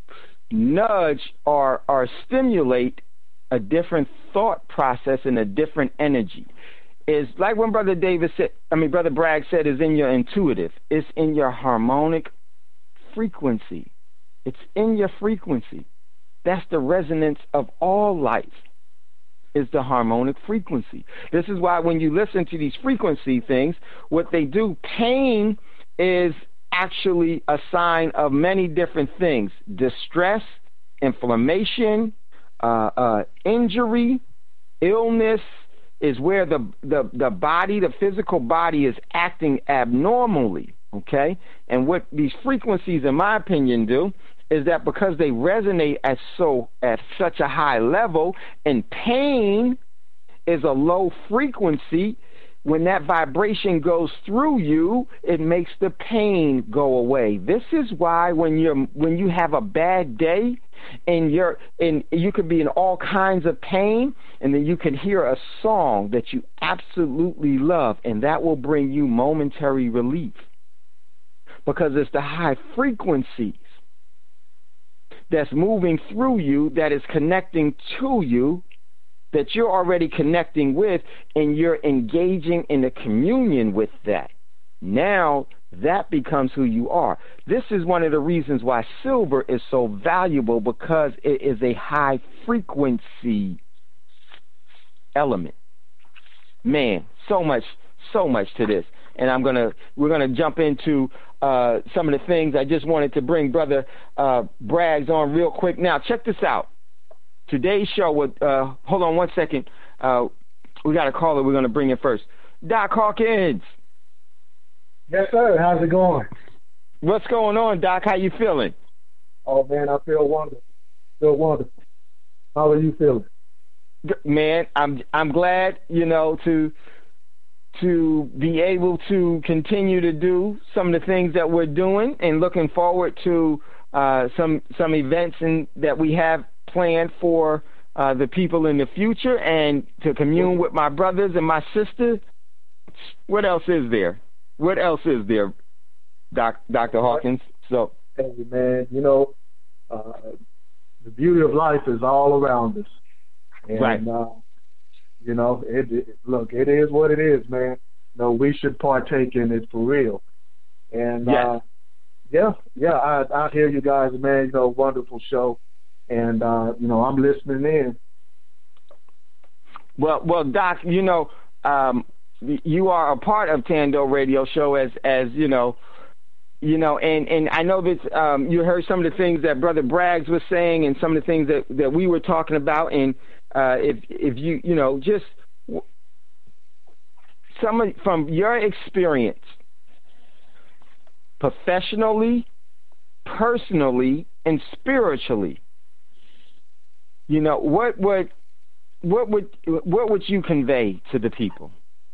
nudge or stimulate a different thought process and a different energy. Is like when Brother Bragg said, is in your intuitive. It's in your harmonic frequency. It's in your frequency. That's the resonance of all life, is the harmonic frequency. This is why when you listen to these frequency things, what they do, pain is actually a sign of many different things: distress, inflammation, injury, illness, is where the body, the physical body, is acting abnormally, okay? And what these frequencies, in my opinion, do is that because they resonate at such a high level, and pain is a low frequency, when that vibration goes through you, it makes the pain go away. This is why when you have a bad day and you could be in all kinds of pain, and then you can hear a song that you absolutely love, and that will bring you momentary relief, because it's the high frequencies that's moving through you, that is connecting to you, that you're already connecting with, and you're engaging in a communion with that. Now that becomes who you are. This is one of the reasons why silver is so valuable, because it is a high frequency element. Man, so much to this. And we're gonna jump into some of the things. I just wanted to bring Brother Braggs on real quick. Now, check this out. Today's show with hold on one second. We got a caller we're gonna bring in first. Doc Hawkins. Yes, sir. How's it going? What's going on, Doc? How you feeling? Oh man, I feel wonderful. How are you feeling? Man, I'm glad, you know, to be able to continue to do some of the things that we're doing, and looking forward to some events that we have planned for the people in the future, and to commune with my brothers and my sister. What else is there? Dr. Hawkins? So, hey man, you know, the beauty of life is all around us, and right. You know, look, it is what it is, man. No, we should partake in it for real. And yes. I hear you guys, man. You know, wonderful show, and you know, I'm listening in. Well, Doc, you know, you are a part of Tando Radio Show, as you know, and I know that you heard some of the things that Brother Braggs was saying, and some of the things that we were talking about, and if you know, just from your experience, professionally, personally, and spiritually, you know, what would you convey to the people?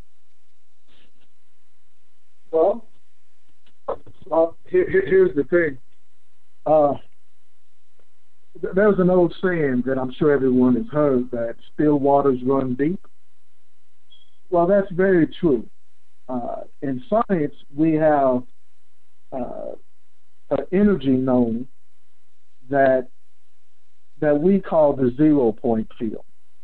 Well, here's the thing. There's an old saying that I'm sure everyone has heard, that still waters run deep. Well, that's very true. In science, we have an energy known that we call the 0 point field.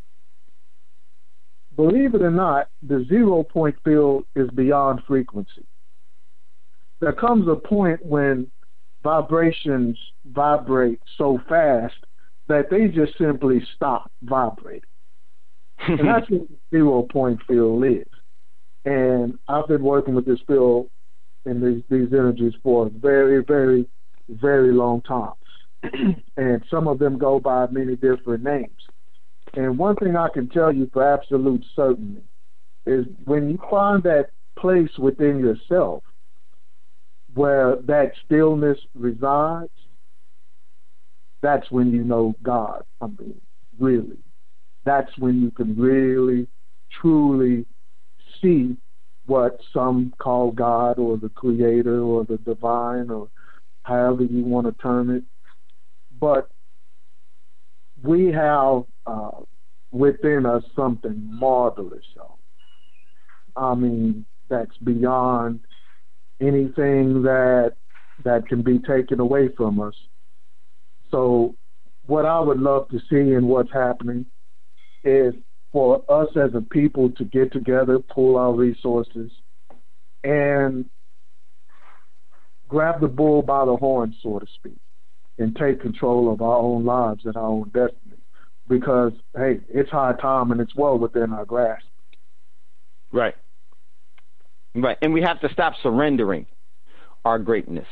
Believe it or not, the 0 point field is beyond frequency. There comes a point when vibrations vibrate so fast that they just simply stop vibrating. And that's what the 0 point field is. And I've been working with this field and these energies for a very, very, very long time. And some of them go by many different names. And one thing I can tell you for absolute certainty is, when you find that place within yourself where that stillness resides, that's when you know God. I mean, really. That's when you can really, truly see what some call God or the Creator or the Divine or however you want to term it. But we have within us something marvelous, y'all. I mean, that's beyond anything that can be taken away from us. So what I would love to see in what's happening is for us as a people to get together, pull our resources, and grab the bull by the horn, so to speak, and take control of our own lives and our own destiny. Because, hey, it's high time and it's well within our grasp. Right. Right. And we have to stop surrendering our greatness.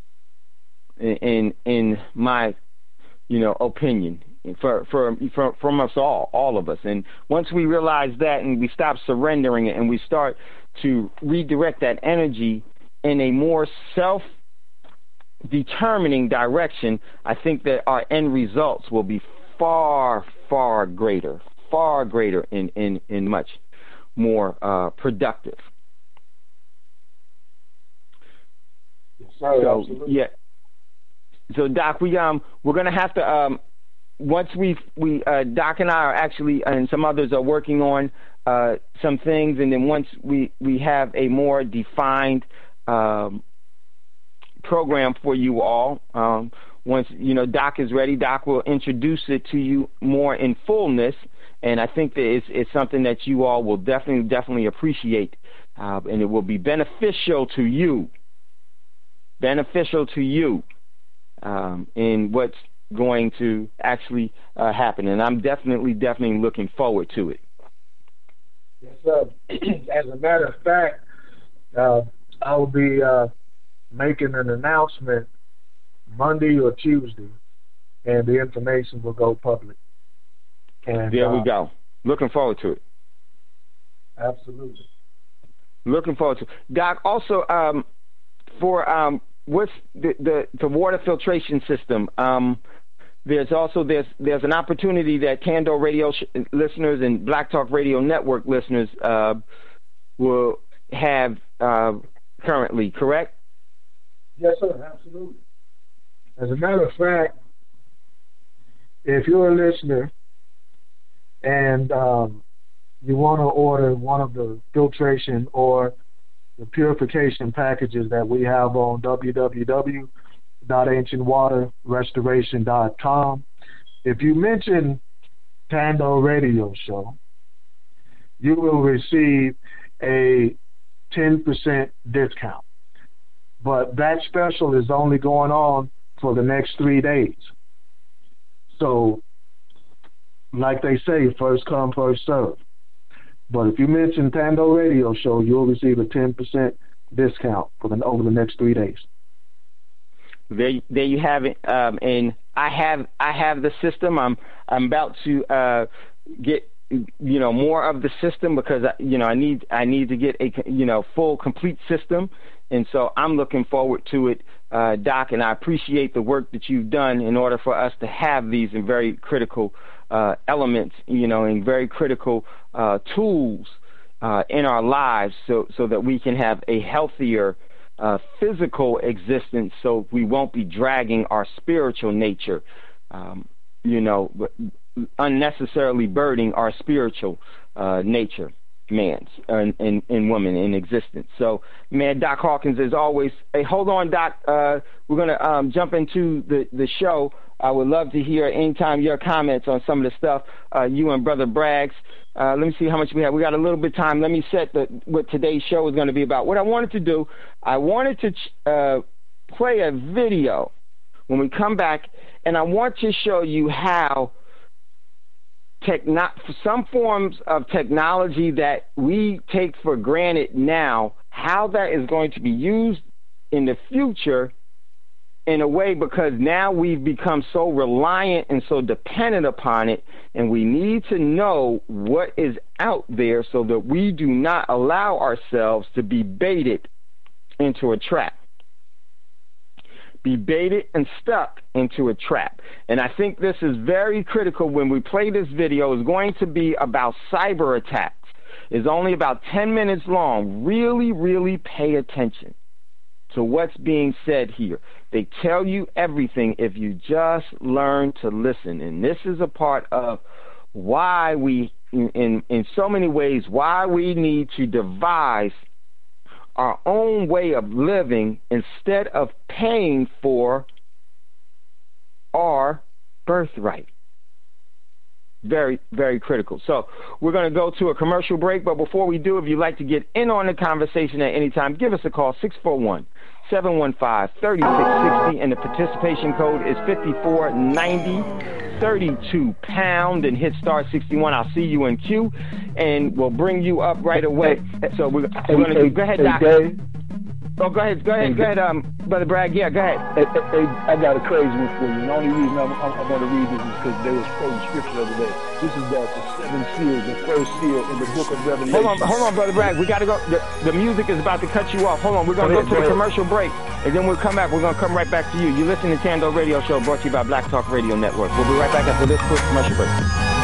In my, opinion, from us all of us. And once we realize that and we stop surrendering it and we start to redirect that energy in a more self-determining direction, I think that our end results will be far, far greater and much more productive. So, yeah. So Doc, we're gonna have to once Doc and I are actually, and some others are working on some things, and then once we have a more defined program for you all, once Doc is ready, Doc will introduce it to you more in fullness, and I think that it's something that you all will definitely appreciate, and it will be beneficial to you. In what's going to actually happen, and I'm definitely looking forward to it. Yes, sir. As a matter of fact, I will be making an announcement Monday or Tuesday, and the information will go public. And there we go. Looking forward to it. Absolutely. Looking forward to it. Doc, also for what's the water filtration system? There's an opportunity that Tando Radio listeners and Black Talk Radio Network listeners will have currently, correct? Yes, sir. Absolutely. As a matter of fact, if you're a listener and you want to order one of the filtration or the purification packages that we have on www.ancientwaterrestoration.com. If you mention Tando Radio Show, you will receive a 10% discount. But that special is only going on for the next 3 days. So, like they say, first come, first serve. But if you mention Tando Radio Show, you'll receive a 10% discount over the next 3 days. There you have it. And I have the system. I'm about to get more of the system because I need to get a full complete system, and so I'm looking forward to it, Doc. And I appreciate the work that you've done in order for us to have these in very critical elements, and very critical tools in our lives, so that we can have a healthier physical existence, so we won't be dragging our spiritual nature, unnecessarily burdening our spiritual nature, man's and woman in existence. So, man, Doc Hawkins, as always. Hey, hold on, Doc. We're gonna jump into the show. I would love to hear anytime your comments on some of the stuff you and Brother Braggs. Let me see how much we have. We got a little bit of time. Let me set what today's show is going to be about. What I wanted to do, I wanted to play a video when we come back, and I want to show you how some forms of technology that we take for granted now, how that is going to be used in the future in a way, because now we've become so reliant and so dependent upon it, and we need to know what is out there so that we do not allow ourselves to be baited into a trap. Be baited and stuck into a trap. And I think this is very critical when we play this video. Is going to be about cyber attacks. is only about 10 minutes long. Really, really pay attention to what's being said here. They tell you everything if you just learn to listen. And this is a part of why we, in so many ways, why we need to devise our own way of living instead of paying for our birthright. Very, very critical. So we're going to go to a commercial break, but before we do, if you'd like to get in on the conversation at any time, give us a call, 641-715-3660, and the participation code is 5490, 32 pound, and hit star 61. I'll see you in queue, and we'll bring you up right away. So we're going to go ahead, Doc. Oh, go ahead, Brother Bragg. Yeah, go ahead. I got a crazy one for you. And the only reason I want to read this is because there was quoting scripture the other day. This is the seven seals, the first seal in the book of Revelation. Hold on, Brother Bragg. We got to go. The music is about to cut you off. Hold on. We're going to go to the commercial break, and then we'll come back. We're going to come right back to you. You're listening to Tando Radio Show, brought to you by Black Talk Radio Network. We'll be right back after this quick commercial break.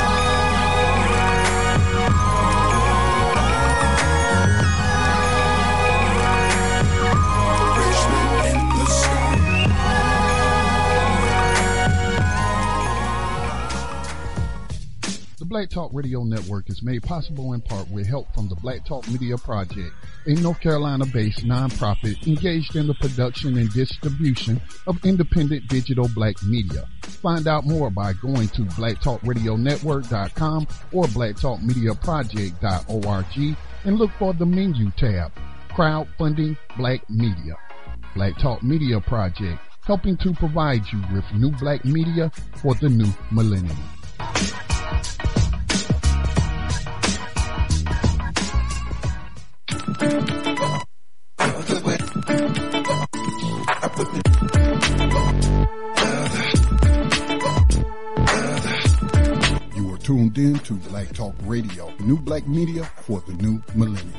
The Black Talk Radio Network is made possible in part with help from the Black Talk Media Project, a North Carolina-based nonprofit engaged in the production and distribution of independent digital black media. Find out more by going to blacktalkradionetwork.com or blacktalkmediaproject.org and look for the menu tab, Crowdfunding Black Media. Black Talk Media Project, helping to provide you with new black media for the new millennium. You are tuned in to Black Talk Radio, new black media for the new millennium.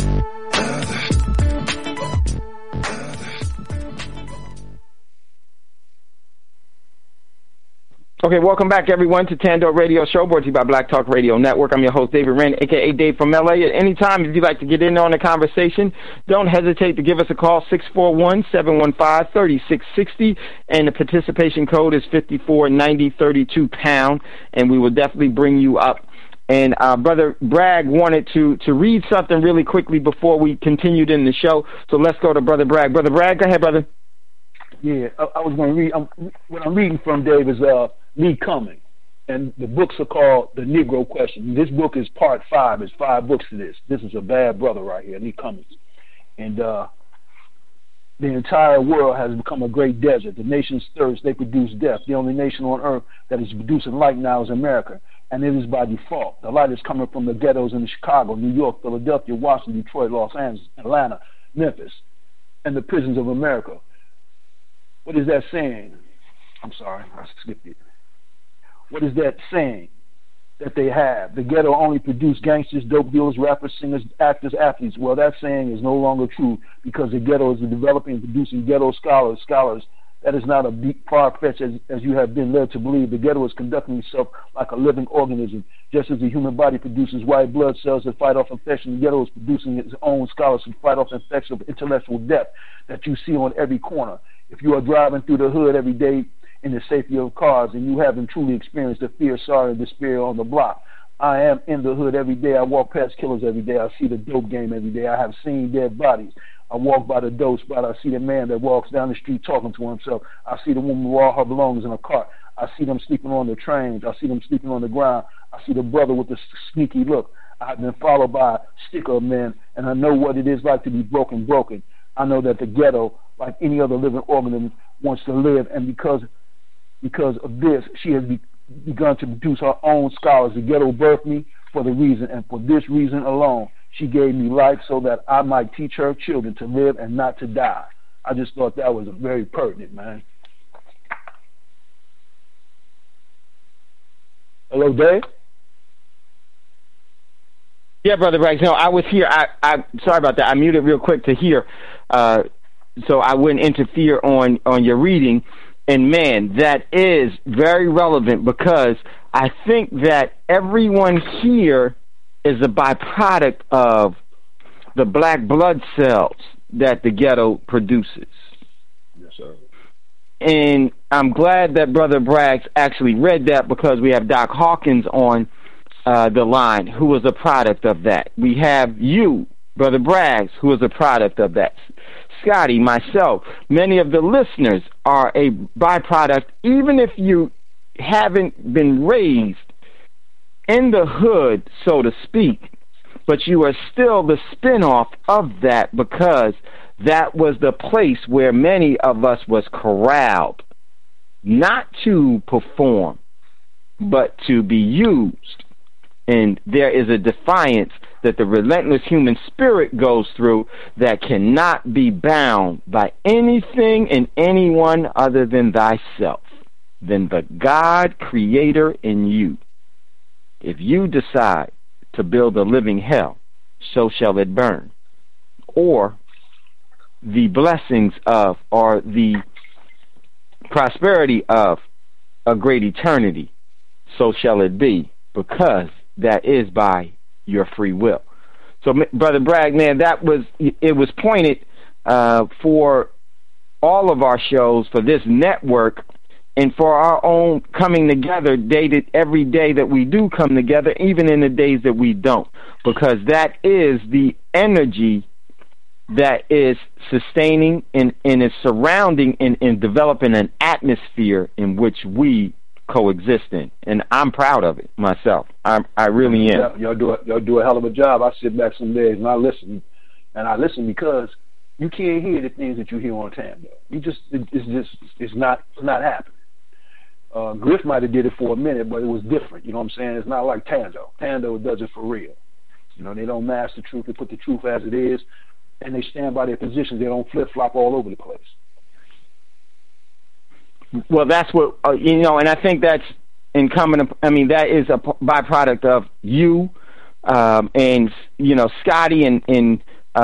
Okay, welcome back, everyone, to Tando Radio Show, brought to you by Black Talk Radio Network. I'm your host, David Wren, a.k.a. Dave from L.A. At any time, if you'd like to get in on the conversation, don't hesitate to give us a call, 641-715-3660, and the participation code is 5490, 32 pound, and we will definitely bring you up. And Brother Bragg wanted to read something really quickly before we continued in the show, so let's go to Brother Bragg. Brother Bragg, go ahead, brother. Yeah, I was going to read. What I'm reading from, Dave, is Lee Cummings, and the books are called The Negro Question. This book is part 5. There's 5 books to this. This is a bad brother right here, Lee Cummings. And the entire world has become a great desert. The nations thirst, they produce death. The only nation on earth that is producing light now is America, and it is by default. The light is coming from the ghettos in Chicago, New York, Philadelphia, Washington, Detroit, Los Angeles, Atlanta, Memphis, and the prisons of America. What is that saying? I'm sorry, I skipped it. What is that saying that they have? The ghetto only produce gangsters, dope dealers, rappers, singers, actors, athletes. Well, that saying is no longer true because the ghetto is developing and producing ghetto scholars. That is not a far-fetched as you have been led to believe. The ghetto is conducting itself like a living organism. Just as the human body produces white blood cells that fight off infection, the ghetto is producing its own scholars to fight off infection of intellectual death that you see on every corner. If you are driving through the hood every day in the safety of cars and you haven't truly experienced the fear, sorrow, and despair on the block, I am in the hood every day. I walk past killers every day. I see the dope game every day. I have seen dead bodies. I walk by the dope spot. I see the man that walks down the street talking to himself. I see the woman with all her belongings in a cart. I see them sleeping on the trains. I see them sleeping on the ground. I see the brother with the sneaky look. I've been followed by sticker men, and I know what it is like to be broken. I know that the ghetto, like any other living organism, wants to live, and because of this, she has begun to produce her own scholars. The ghetto birthed me for the reason, and for this reason alone, she gave me life so that I might teach her children to live and not to die. I just thought that was very pertinent, man. Hello, Dave? Yeah, Brother Bragg. No, I was here. I sorry about that. I muted real quick to hear, so I wouldn't interfere on your reading. And man, that is very relevant because I think that everyone here is a byproduct of the black blood cells that the ghetto produces. Yes, sir. And I'm glad that Brother Braggs actually read that, because we have Doc Hawkins on the line, who was a product of that. We have you, Brother Braggs, who is a product of that. Scotty, myself, many of the listeners are a byproduct, even if you haven't been raised in the hood, so to speak, but you are still the spinoff of that, because that was the place where many of us was corralled, not to perform, but to be used. And there is a defiance that the relentless human spirit goes through that cannot be bound by anything and anyone other than thyself, than the God creator in you. If you decide to build a living hell, so shall it burn. Or the blessings of, or the prosperity of a great eternity, so shall it be, because that is by your free will. So, Brother Bragg, man, it was pointed for all of our shows, for this network, and for our own coming together every day that we do come together, even in the days that we don't, because that is the energy that is sustaining and is surrounding and developing an atmosphere in which we coexist in, and I'm proud of it myself. I really am. Y'all do a hell of a job. I sit back some days and I listen because you can't hear the things that you hear on Tando. It's not happening. Griff might have did it for a minute, but it was different. You know what I'm saying? It's not like Tando. Tando does it for real. You know, they don't mask the truth. They put the truth as it is, and they stand by their positions. They don't flip-flop all over the place. Well, that's what, and I think that's incumbent. I mean, that is a byproduct of you, and, Scotty and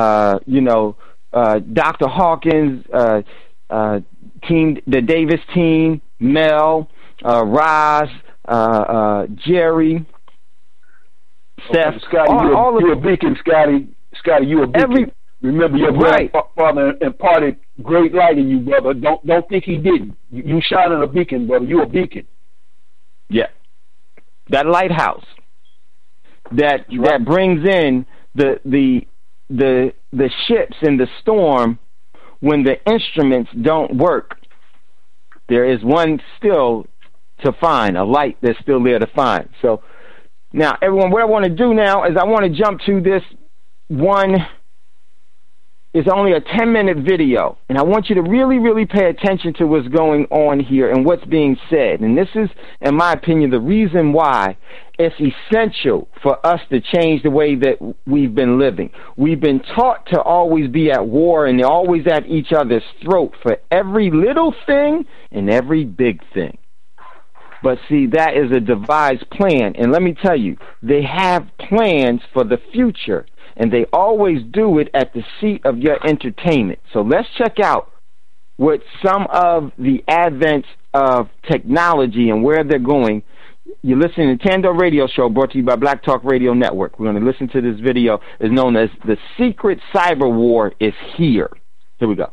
Dr. Hawkins, team, the Davis team, Mel, Roz, Jerry, Steph. Scotty, you're a beacon, Scotty. Scotty, you're a beacon. Remember, your grandfather imparted great light in you, brother. Don't think he didn't. You shining a beacon, brother. You a beacon. Yeah, that lighthouse that brings in the ships in the storm when the instruments don't work. There is one still to find, a light that's still there to find. So now, everyone, what I want to do now is I want to jump to this one. It's only a 10-minute video, and I want you to really, really pay attention to what's going on here and what's being said. And this is, in my opinion, the reason why it's essential for us to change the way that we've been living. We've been taught to always be at war and always at each other's throat for every little thing and every big thing. But see, that is a devised plan. And let me tell you, they have plans for the future. And they always do it at the seat of your entertainment. So let's check out what some of the advents of technology and where they're going. You're listening to Tando Radio Show, brought to you by Black Talk Radio Network. We're going to listen to this video. It's known as The Secret Cyber War is Here. Here we go.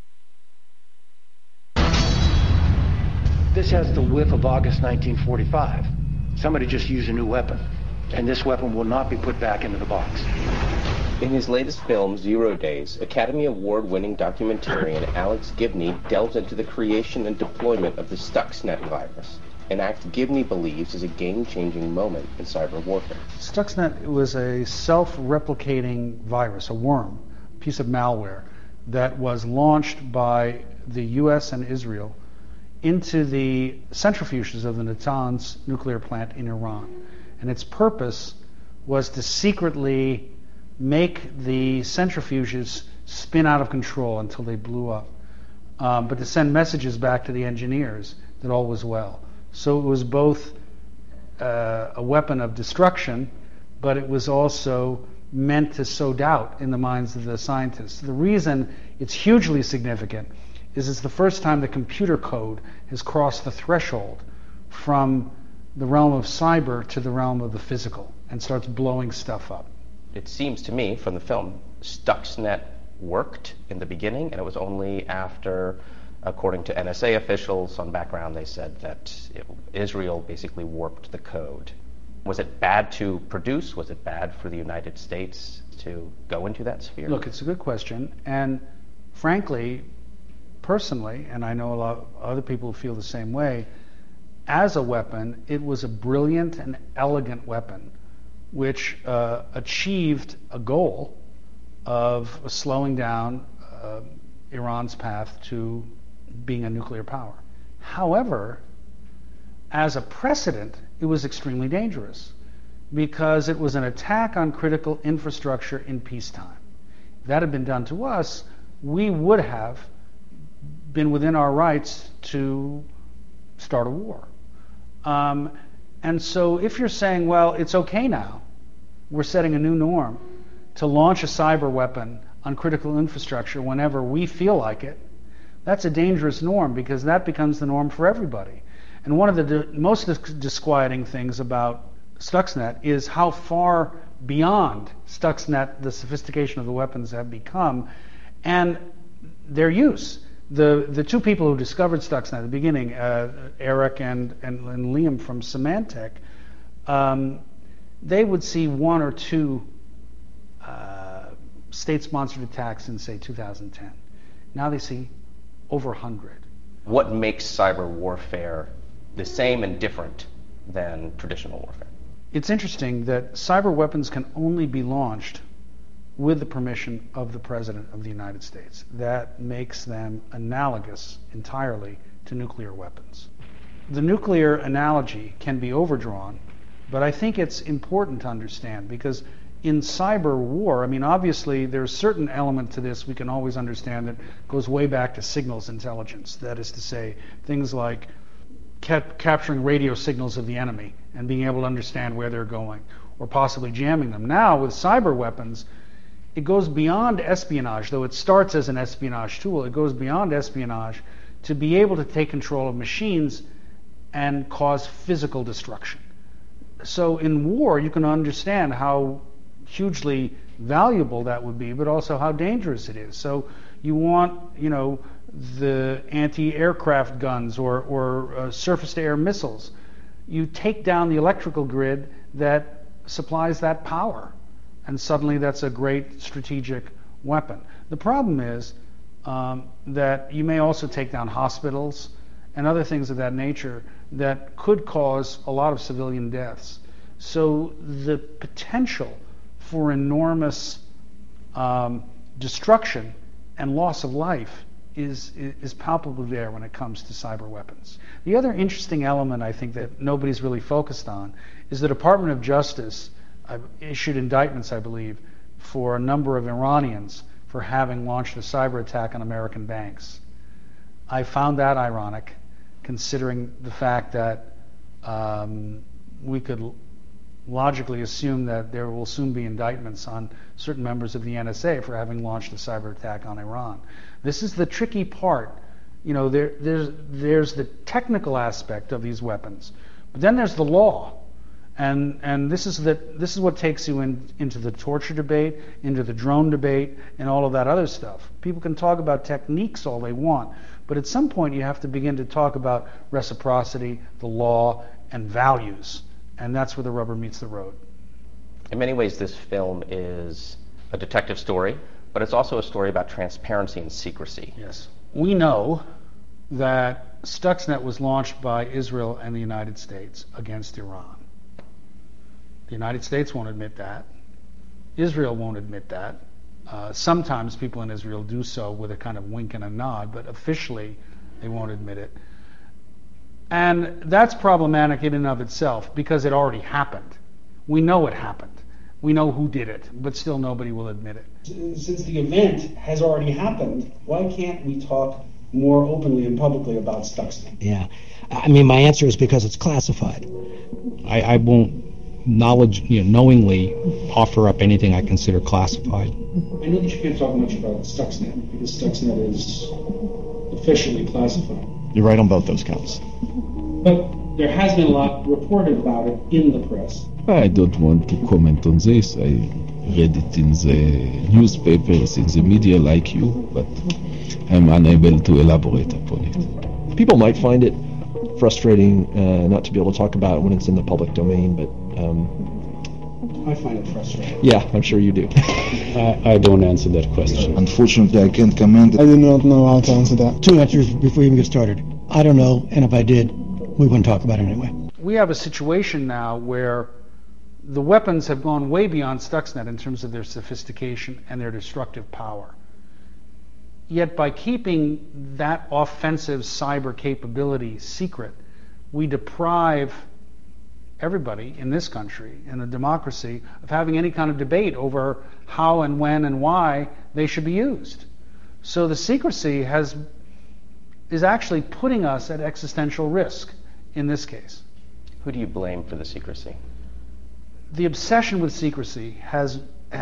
This has the whiff of August 1945. Somebody just used a new weapon. And this weapon will not be put back into the box. In his latest film, 0 Days, Academy Award-winning documentarian Alex Gibney delves into the creation and deployment of the Stuxnet virus, an act Gibney believes is a game-changing moment in cyber warfare. Stuxnet was a self-replicating virus, a worm, a piece of malware, that was launched by the U.S. and Israel into the centrifuges of the Natanz nuclear plant in Iran. And its purpose was to secretly make the centrifuges spin out of control until they blew up, but to send messages back to the engineers that all was well. So it was both a weapon of destruction, but it was also meant to sow doubt in the minds of the scientists. The reason it's hugely significant is it's the first time the computer code has crossed the threshold from the realm of cyber to the realm of the physical. and starts blowing stuff up. It seems to me from the film, Stuxnet worked in the beginning, and it was only after, according to NSA officials on background, they said that Israel basically warped the code. Was it bad to produce? Was it bad for the United States to go into that sphere? Look, it's a good question, and frankly, personally, and I know a lot of other people feel the same way, as a weapon, it was a brilliant and elegant weapon which achieved a goal of slowing down Iran's path to being a nuclear power. However, as a precedent, it was extremely dangerous because it was an attack on critical infrastructure in peacetime. If that had been done to us, we would have been within our rights to start a war. And so if you're saying, well, it's okay now, we're setting a new norm to launch a cyber weapon on critical infrastructure whenever we feel like it, that's a dangerous norm because that becomes the norm for everybody. And one of the most disquieting things about Stuxnet is how far beyond Stuxnet the sophistication of the weapons have become and their use. The two people who discovered Stuxnet at the beginning, Eric and Liam from Symantec, they would see one or two state-sponsored attacks in, say, 2010. Now they see over 100. What makes cyber warfare the same and different than traditional warfare? It's interesting that cyber weapons can only be launched with the permission of the President of the United States. That makes them analogous entirely to nuclear weapons. The nuclear analogy can be overdrawn, but I think it's important to understand because in cyber war, I mean, obviously there's a certain element to this we can always understand that goes way back to signals intelligence. That is to say, things like capturing radio signals of the enemy and being able to understand where they're going, or possibly jamming them. Now, with cyber weapons, it goes beyond espionage, though it starts as an espionage tool. It goes beyond espionage to be able to take control of machines and cause physical destruction. So in war, you can understand how hugely valuable that would be, but also how dangerous it is. So you want, the anti-aircraft guns or surface-to-air missiles. You take down the electrical grid that supplies that power, and suddenly that's a great strategic weapon. The problem is that you may also take down hospitals and other things of that nature that could cause a lot of civilian deaths. So the potential for enormous destruction and loss of life is palpably there when it comes to cyber weapons. The other interesting element I think that nobody's really focused on is the Department of Justice issued indictments, I believe, for a number of Iranians for having launched a cyber attack on American banks. I found that ironic, considering the fact that we could logically assume that there will soon be indictments on certain members of the NSA for having launched a cyber attack on Iran. This is the tricky part. There's the technical aspect of these weapons, but then there's the law, and this is what takes you into the torture debate, into the drone debate, and all of that other stuff. People can talk about techniques all they want, but at some point you have to begin to talk about reciprocity, the law, and values. And that's where the rubber meets the road. In many ways, this film is a detective story, but it's also a story about transparency and secrecy. Yes. We know that Stuxnet was launched by Israel and the United States against Iran. The United States won't admit that. Israel won't admit that. Sometimes people in Israel do so with a kind of wink and a nod, but officially they won't admit it. And that's problematic in and of itself because it already happened. We know it happened. We know who did it, but still nobody will admit it. Since the event has already happened, why can't we talk more openly and publicly about Stuxnet? Yeah. I mean, my answer is because it's classified. I won't knowingly offer up anything I consider classified. I know that you can't talk much about Stuxnet because Stuxnet is officially classified. You're right on both those counts. But there has been a lot reported about it in the press. I don't want to comment on this. I read it in the newspapers, in the media like you, but I'm unable to elaborate upon it. People might find it frustrating not to be able to talk about it when it's in the public domain, but I find it frustrating. Yeah, I'm sure you do. I don't answer that question. Unfortunately, I can't comment. I do not know how to answer that. 2 answers before we even get started. I don't know, and if I did, we wouldn't talk about it anyway. We have a situation now where the weapons have gone way beyond Stuxnet in terms of their sophistication and their destructive power. Yet by keeping that offensive cyber capability secret, we deprive everybody in this country, in a democracy, of having any kind of debate over how and when and why they should be used. So the secrecy is actually putting us at existential risk in this case. Who do you blame for the secrecy? The obsession with secrecy has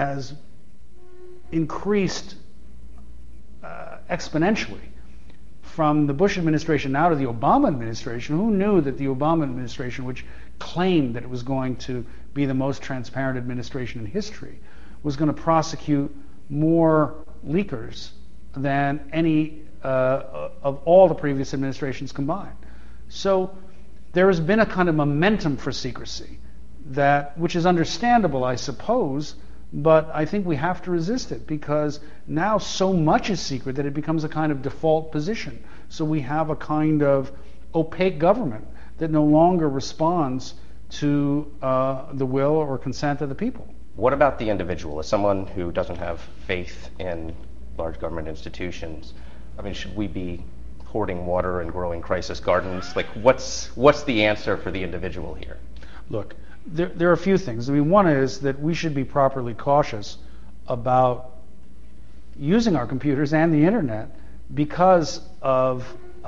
increased exponentially from the Bush administration now to the Obama administration. Who knew that the Obama administration, which claimed that it was going to be the most transparent administration in history, was going to prosecute more leakers than any of all the previous administrations combined. So there has been a kind of momentum for secrecy, which is understandable, I suppose, but I think we have to resist it because now so much is secret that it becomes a kind of default position. So we have a kind of opaque government that no longer responds to the will or consent of the people. What about the individual? As someone who doesn't have faith in large government institutions, I mean, should we be hoarding water and growing crisis gardens? Like, what's the answer for the individual here? Look, there are a few things. I mean, one is that we should be properly cautious about using our computers and the internet because of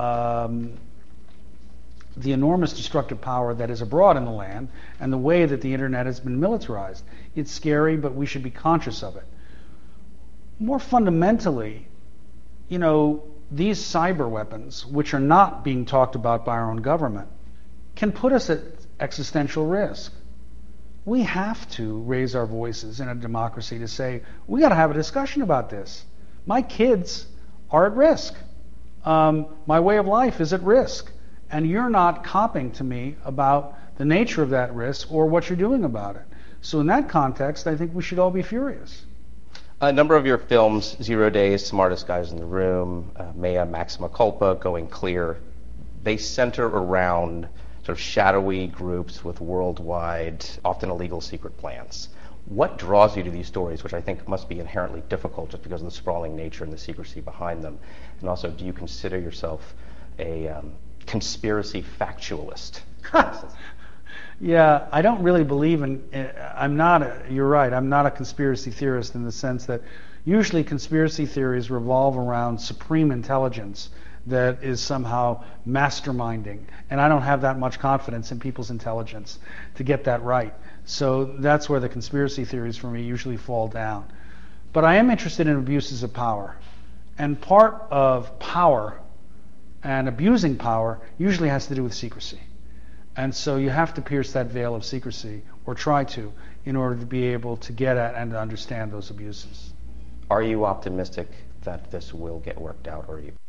the enormous destructive power that is abroad in the land and the way that the internet has been militarized. It's scary, but we should be conscious of it. More fundamentally, you know, these cyber weapons, which are not being talked about by our own government, can put us at existential risk. We have to raise our voices in a democracy to say, we got to have a discussion about this. My kids are at risk. My way of life is at risk. And you're not copying to me about the nature of that risk or what you're doing about it. So in that context, I think we should all be furious. A number of your films, 0 Days, Smartest Guys in the Room, Mea Maxima Culpa, Going Clear, they center around sort of shadowy groups with worldwide, often illegal secret plans. What draws you to these stories, which I think must be inherently difficult just because of the sprawling nature and the secrecy behind them? And also, do you consider yourself a conspiracy factualist? Yeah, I don't really believe in, you're right, I'm not a conspiracy theorist in the sense that usually conspiracy theories revolve around supreme intelligence that is somehow masterminding. And I don't have that much confidence in people's intelligence to get that right. So that's where the conspiracy theories for me usually fall down. But I am interested in abuses of power. And part of power and abusing power usually has to do with secrecy. And so you have to pierce that veil of secrecy, or try to, in order to be able to get at and to understand those abuses. Are you optimistic that this will get worked out, or are you?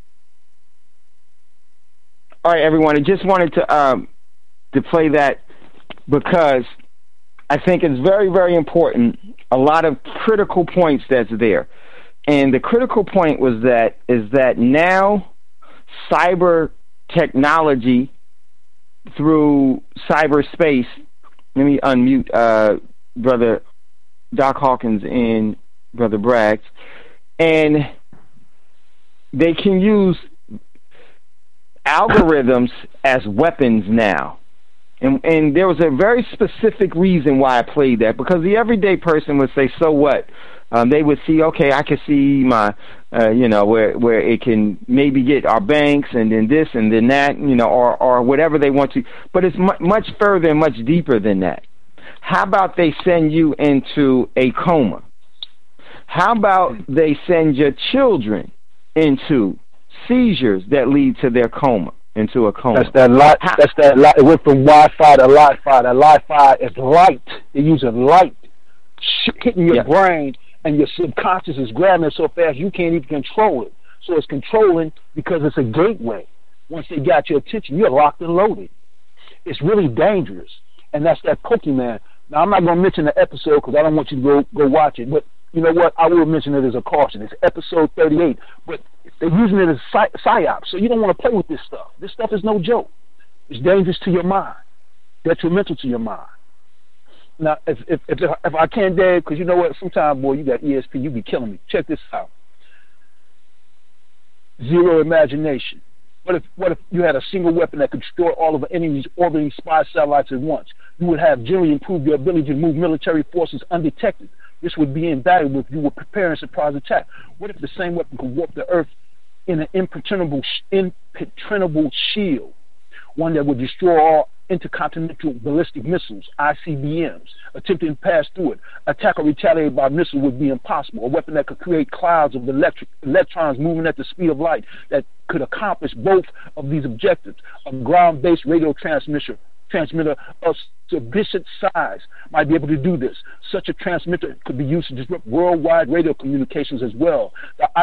All right, everyone. I just wanted to play that because I think it's very, very important. A lot of critical points that's there, and the critical point is that now cyber technology through cyberspace. Let me unmute Brother Doc Hawkins and Brother Braggs, and they can use algorithms as weapons now. And there was a very specific reason why I played that, because the everyday person would say, so what? They would see, okay, I can see my, where it can maybe get our banks and then this and then that, or whatever they want to. But it's much further and much deeper than that. How about they send you into a coma? How about they send your children into seizures that lead to their coma? into a coma. That's that light. That's that light. It went from Wi-Fi to Li-Fi. That Li-Fi is light. They're using light hitting your brain, and your subconscious is grabbing it so fast you can't even control it. So it's controlling because it's a gateway. Once they got your attention, you're locked and loaded. It's really dangerous, and that's that Pokemon. Now, I'm not going to mention the episode because I don't want you to go watch it, but you know what? I will mention it as a caution. It's episode 38, but they're using it as psyop, so you don't want to play with this stuff. This stuff is no joke. It's dangerous to your mind, detrimental to your mind. Now, if I can't, Dad, because you know what? Sometimes, boy, you got ESP, you be killing me. Check this out. Zero imagination. What if you had a single weapon that could destroy all of the enemy's orbiting spy satellites at once? You would have generally improved your ability to move military forces undetected. This would be invaluable if you were preparing a surprise attack. What if the same weapon could warp the Earth in an impenetrable shield, one that would destroy all intercontinental ballistic missiles, ICBMs, attempting to pass through it? Attack or retaliate by missile would be impossible. A weapon that could create clouds of electrons moving at the speed of light that could accomplish both of these objectives. A ground-based radio transmitter of sufficient size might be able to do this. Such a transmitter could be used to disrupt worldwide radio communications as well.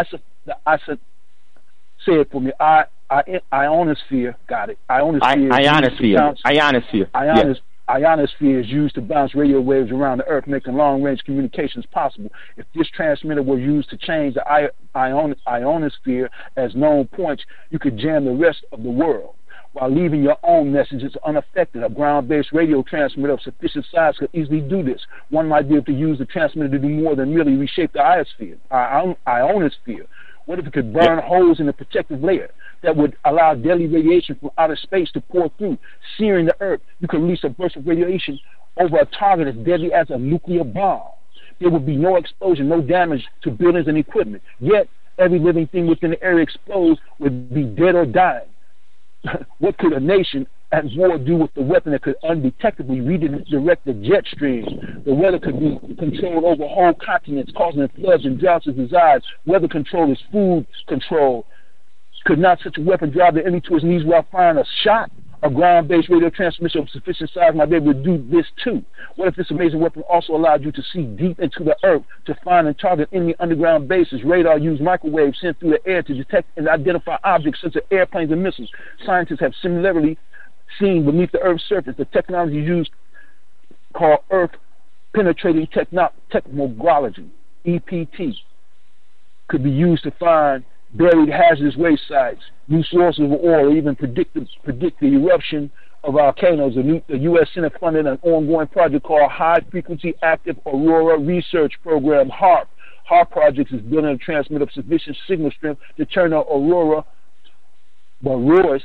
Say it for me. Ionosphere, got it. Ionosphere. Ionosphere is used to bounce radio waves around the Earth, making long-range communications possible. If this transmitter were used to change the ionosphere as known points, you could jam the rest of the world while leaving your own messages unaffected. A ground-based radio transmitter of sufficient size could easily do this. One might be able to use the transmitter to do more than merely reshape the ionosphere. What if it could burn holes in the protective layer that would allow deadly radiation from outer space to pour through, searing the Earth? You could release a burst of radiation over a target as deadly as a nuclear bomb. There would be no explosion, no damage to buildings and equipment. Yet, every living thing within the area exposed would be dead or dying. What could a nation at war do with the weapon that could undetectably redirect the jet stream? The weather could be controlled over whole continents, causing floods and droughts as desired. Weather control is food control. Could not such a weapon drive the enemy to his knees while firing a shot? A ground-based radio transmission of sufficient size might be able to do this too. What if this amazing weapon also allowed you to see deep into the Earth to find and target enemy underground bases? Radar used microwaves sent through the air to detect and identify objects such as airplanes and missiles. Scientists have similarly seen beneath the Earth's surface. The technology used called Earth Penetrating Technology, EPT, could be used to find buried hazardous waste sites, new sources of oil, or even predict the eruption of volcanoes. The U.S. Senate funded an ongoing project called High Frequency Active Aurora Research Program, HARP. HARP projects is building a transmitter of sufficient signal strength to turn the Aurora Borealis,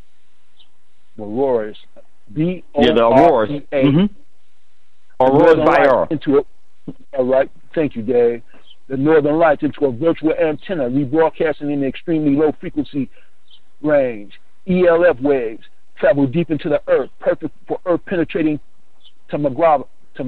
B-O-R-E-A, into a, all right, thank you, Dave. The Northern Lights into a virtual antenna, rebroadcasting in the extremely low frequency range. ELF waves travel deep into the Earth, perfect for Earth penetrating tomography.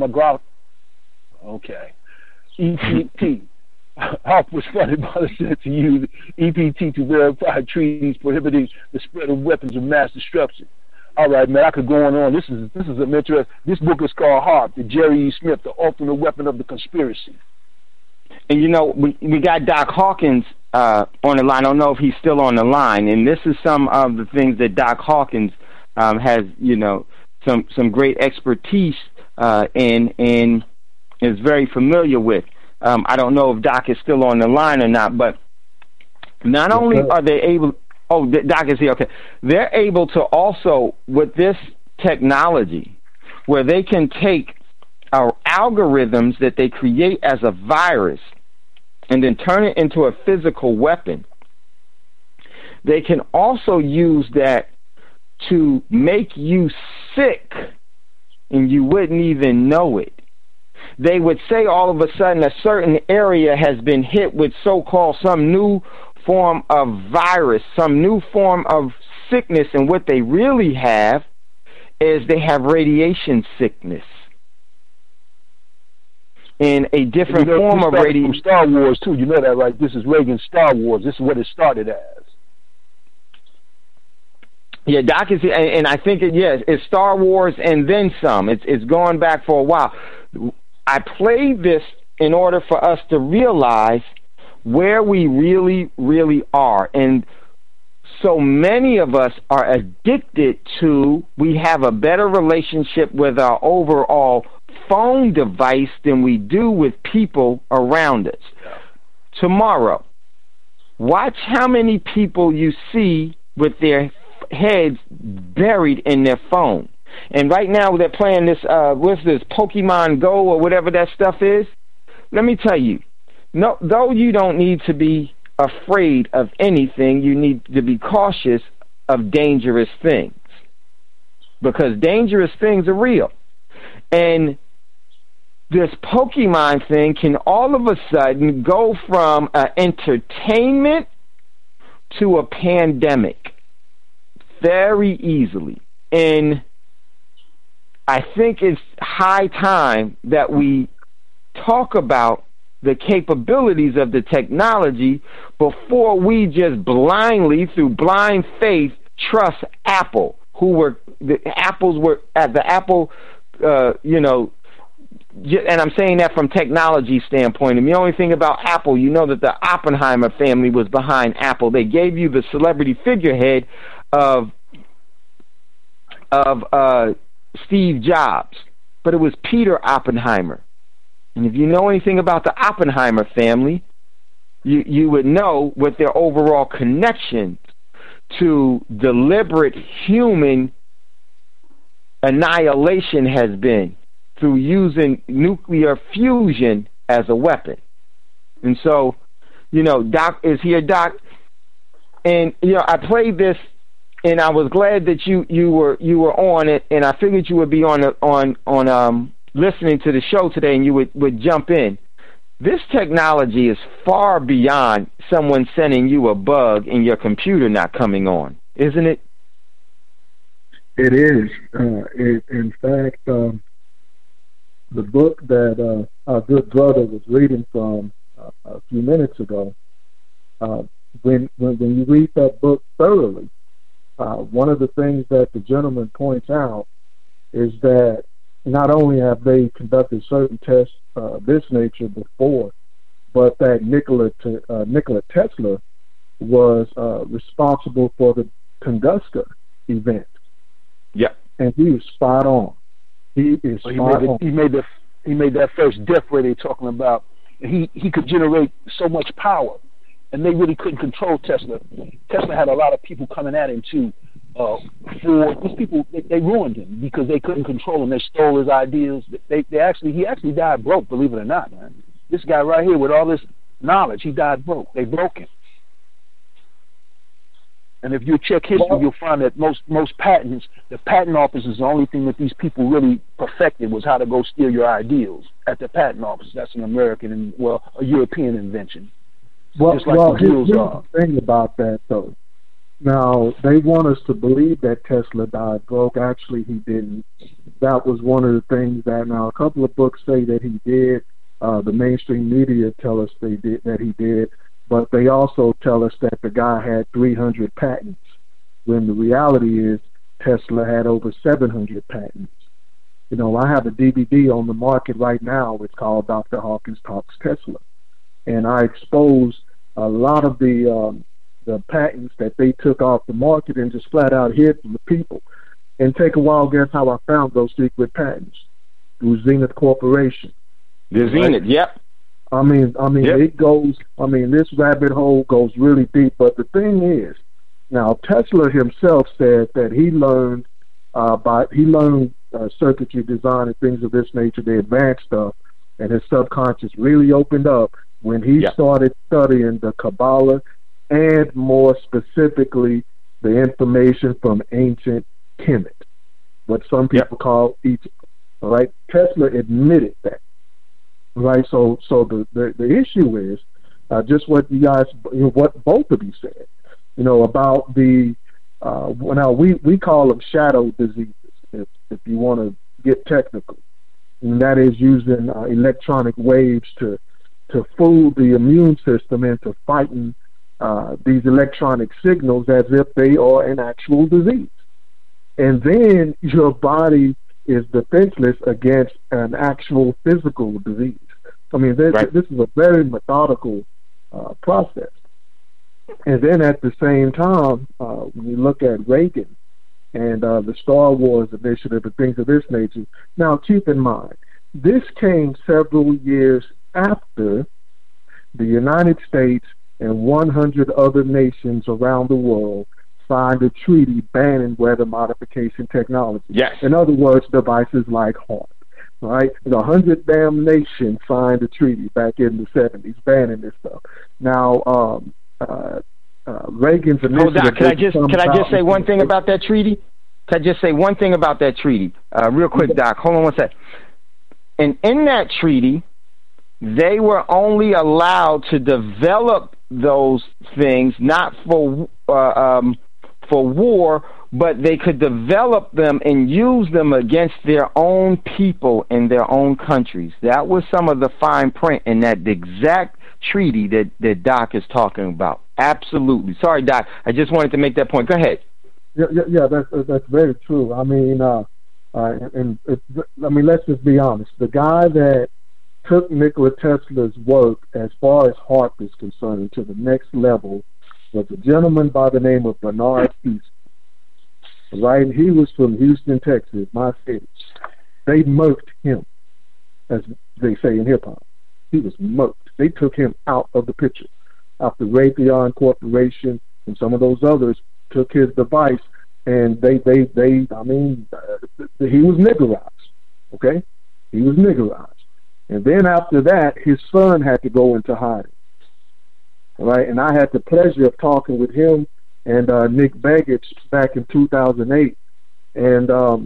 Okay. EPT. HARP was funded by the Senate to use EPT to verify treaties prohibiting the spread of weapons of mass destruction. All right, man, I could go on. This is an interesting. This book is called HARP, the Jerry E. Smith, the ultimate weapon of the conspiracy. And, you know, we got Doc Hawkins on the line. I don't know if he's still on the line. And this is some of the things that Doc Hawkins has, you know, some great expertise in and is very familiar with. I don't know if Doc is still on the line or not, but not only are they able... Oh, Doc is here. Okay. They're able to also, with this technology, where they can take our algorithms that they create as a virus and then turn it into a physical weapon. They can also use that to make you sick and you wouldn't even know it. They would say all of a sudden a certain area has been hit with so-called some new form of virus, some new form of sickness, and what they really have is they have radiation sickness. In a different form of radiation. Star Wars too, you know that, right? This is Reagan's Star Wars. This is what it started as. Yeah, Doc is, and I think it's Star Wars and then some. It's going back for a while. I played this in order for us to realize where we really, really are. And so many of us are addicted to, we have a better relationship with our overall phone device than we do with people around us. Tomorrow, watch how many people you see with their heads buried in their phone. And right now they're playing this, what's this, Pokemon Go or whatever that stuff is. Let me tell you, no, though you don't need to be afraid of anything, you need to be cautious of dangerous things, because dangerous things are real. And this Pokemon thing can all of a sudden go from an entertainment to a pandemic very easily. And I think it's high time that we talk about the capabilities of the technology before we just blindly, through blind faith, trust Apple, the Apple, and I'm saying that from technology standpoint. And the only thing about Apple, you know that the Oppenheimer family was behind Apple. They gave you the celebrity figurehead of Steve Jobs, but it was Peter Oppenheimer. And if you know anything about the Oppenheimer family, you would know what their overall connection to deliberate human annihilation has been through using nuclear fusion as a weapon. And so, Doc is here, Doc. And, I played this, and I was glad that you were on it, and I figured you would be on listening to the show today, and you would jump in. This technology is far beyond someone sending you a bug and your computer not coming on, isn't it? It is. In fact, the book that our good brother was reading from a few minutes ago, when you read that book thoroughly, one of the things that the gentleman points out is that not only have they conducted certain tests of this nature before, but that Nikola Tesla was responsible for the Tunguska event. Yeah, and he was spot on. He is spot on. He made that first death ray they're talking about. He could generate so much power, and they really couldn't control Tesla. Tesla had a lot of people coming at him too. For these people, they ruined him because they couldn't control him. They stole his ideas. He actually died broke, believe it or not, man. This guy right here with all this knowledge, he died broke. They broke him. And if you check history, you'll find that most patents, the patent office is the only thing that these people really perfected was how to go steal your ideals at the patent office. That's an American and a European invention. Just like here's the thing about that though. Now, they want us to believe that Tesla died broke. Actually, he didn't. That was one of the things that, now, a couple of books say that he did. The mainstream media tell us that he did. But they also tell us that the guy had 300 patents, when the reality is Tesla had over 700 patents. I have a DVD on the market right now. It's called Dr. Hawkins Talks Tesla. And I expose a lot of the patents that they took off the market and just flat out hid from the people. And take a wild guess how I found those secret patents. Through Zenith Corporation. The Zenith, yep. It goes, this rabbit hole goes really deep. But the thing is, now Tesla himself said that he learned circuitry design and things of this nature, the advanced stuff, and his subconscious really opened up when he started studying the Kabbalah, and more specifically, the information from ancient Kemet, what some people call Egypt. All right, Tesla admitted that. Right, so the issue is just what you guys, what both of you said, about the now we call them shadow diseases, if you want to get technical, and that is using electronic waves to fool the immune system into fighting these electronic signals as if they are an actual disease. And then your body is defenseless against an actual physical disease. I mean, this is a very methodical process. And then at the same time, when you look at Reagan and the Star Wars initiative and things of this nature, now keep in mind, this came several years after the United States and 100 other nations around the world signed a treaty banning weather modification technology. Yes. In other words, devices like HAARP. Right? 100 damn nations signed a treaty back in the 70s banning this stuff. Now, Reagan's initiative... Hold on, can I just say one thing about that treaty? Can I just say one thing about that treaty? Real quick, Doc. Hold on one sec. And in that treaty, they were only allowed to develop those things, not for war, but they could develop them and use them against their own people in their own countries. That was some of the fine print in that exact treaty that Doc is talking about. Absolutely. Sorry, Doc. I just wanted to make that point. Go ahead. Yeah, that's very true. I mean, let's just be honest. The guy that took Nikola Tesla's work as far as HAARP is concerned to the next level was a gentleman by the name of Bernard East. Right? He was from Houston, Texas, my city. They murked him, as they say in hip-hop. He was murked. They took him out of the picture. After Raytheon Corporation and some of those others took his device, and he was niggerized. Okay? He was niggerized. And then after that, his son had to go into hiding. All right? And I had the pleasure of talking with him and Nick Begich back in 2008, and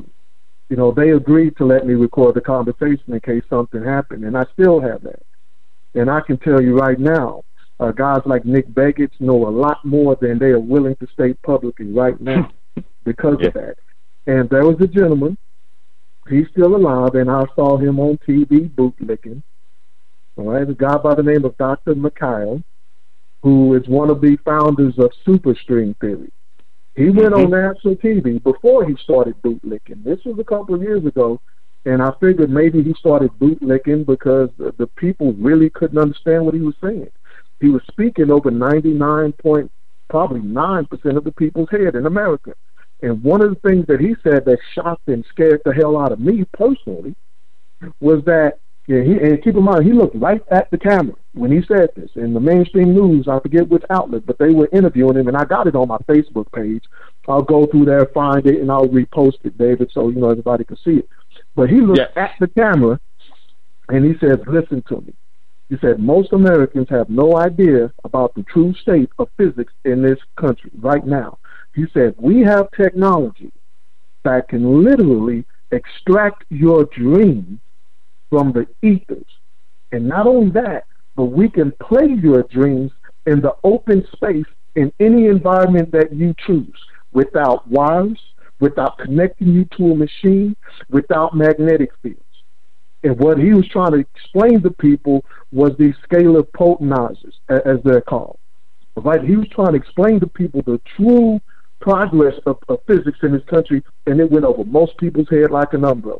they agreed to let me record the conversation in case something happened, and I still have that. And I can tell you right now, guys like Nick Begich know a lot more than they are willing to state publicly right now because of that. And there was a gentleman, he's still alive, and I saw him on TV bootlicking. All right, a guy by the name of Dr. Mikhail, who is one of the founders of superstring theory. He went on national TV before he started bootlicking. This was a couple of years ago, and I figured maybe he started bootlicking because the people really couldn't understand what he was saying. He was speaking over 99.9% of the people's head in America. And one of the things that he said that shocked and scared the hell out of me personally was that, and keep in mind, he looked right at the camera when he said this. In the mainstream news, I forget which outlet, but they were interviewing him, and I got it on my Facebook page. I'll go through there, find it, and I'll repost it, David, so everybody can see it. But he looked at the camera, and he said, listen to me. He said, most Americans have no idea about the true state of physics in this country right now. He said, we have technology that can literally extract your dreams from the ethers. And not only that, but we can play your dreams in the open space in any environment that you choose, without wires, without connecting you to a machine, without magnetic fields. And what he was trying to explain to people was these scalar potenizers, as they're called. Right? He was trying to explain to people the true progress of physics in this country, and it went over most people's head like an umbrella.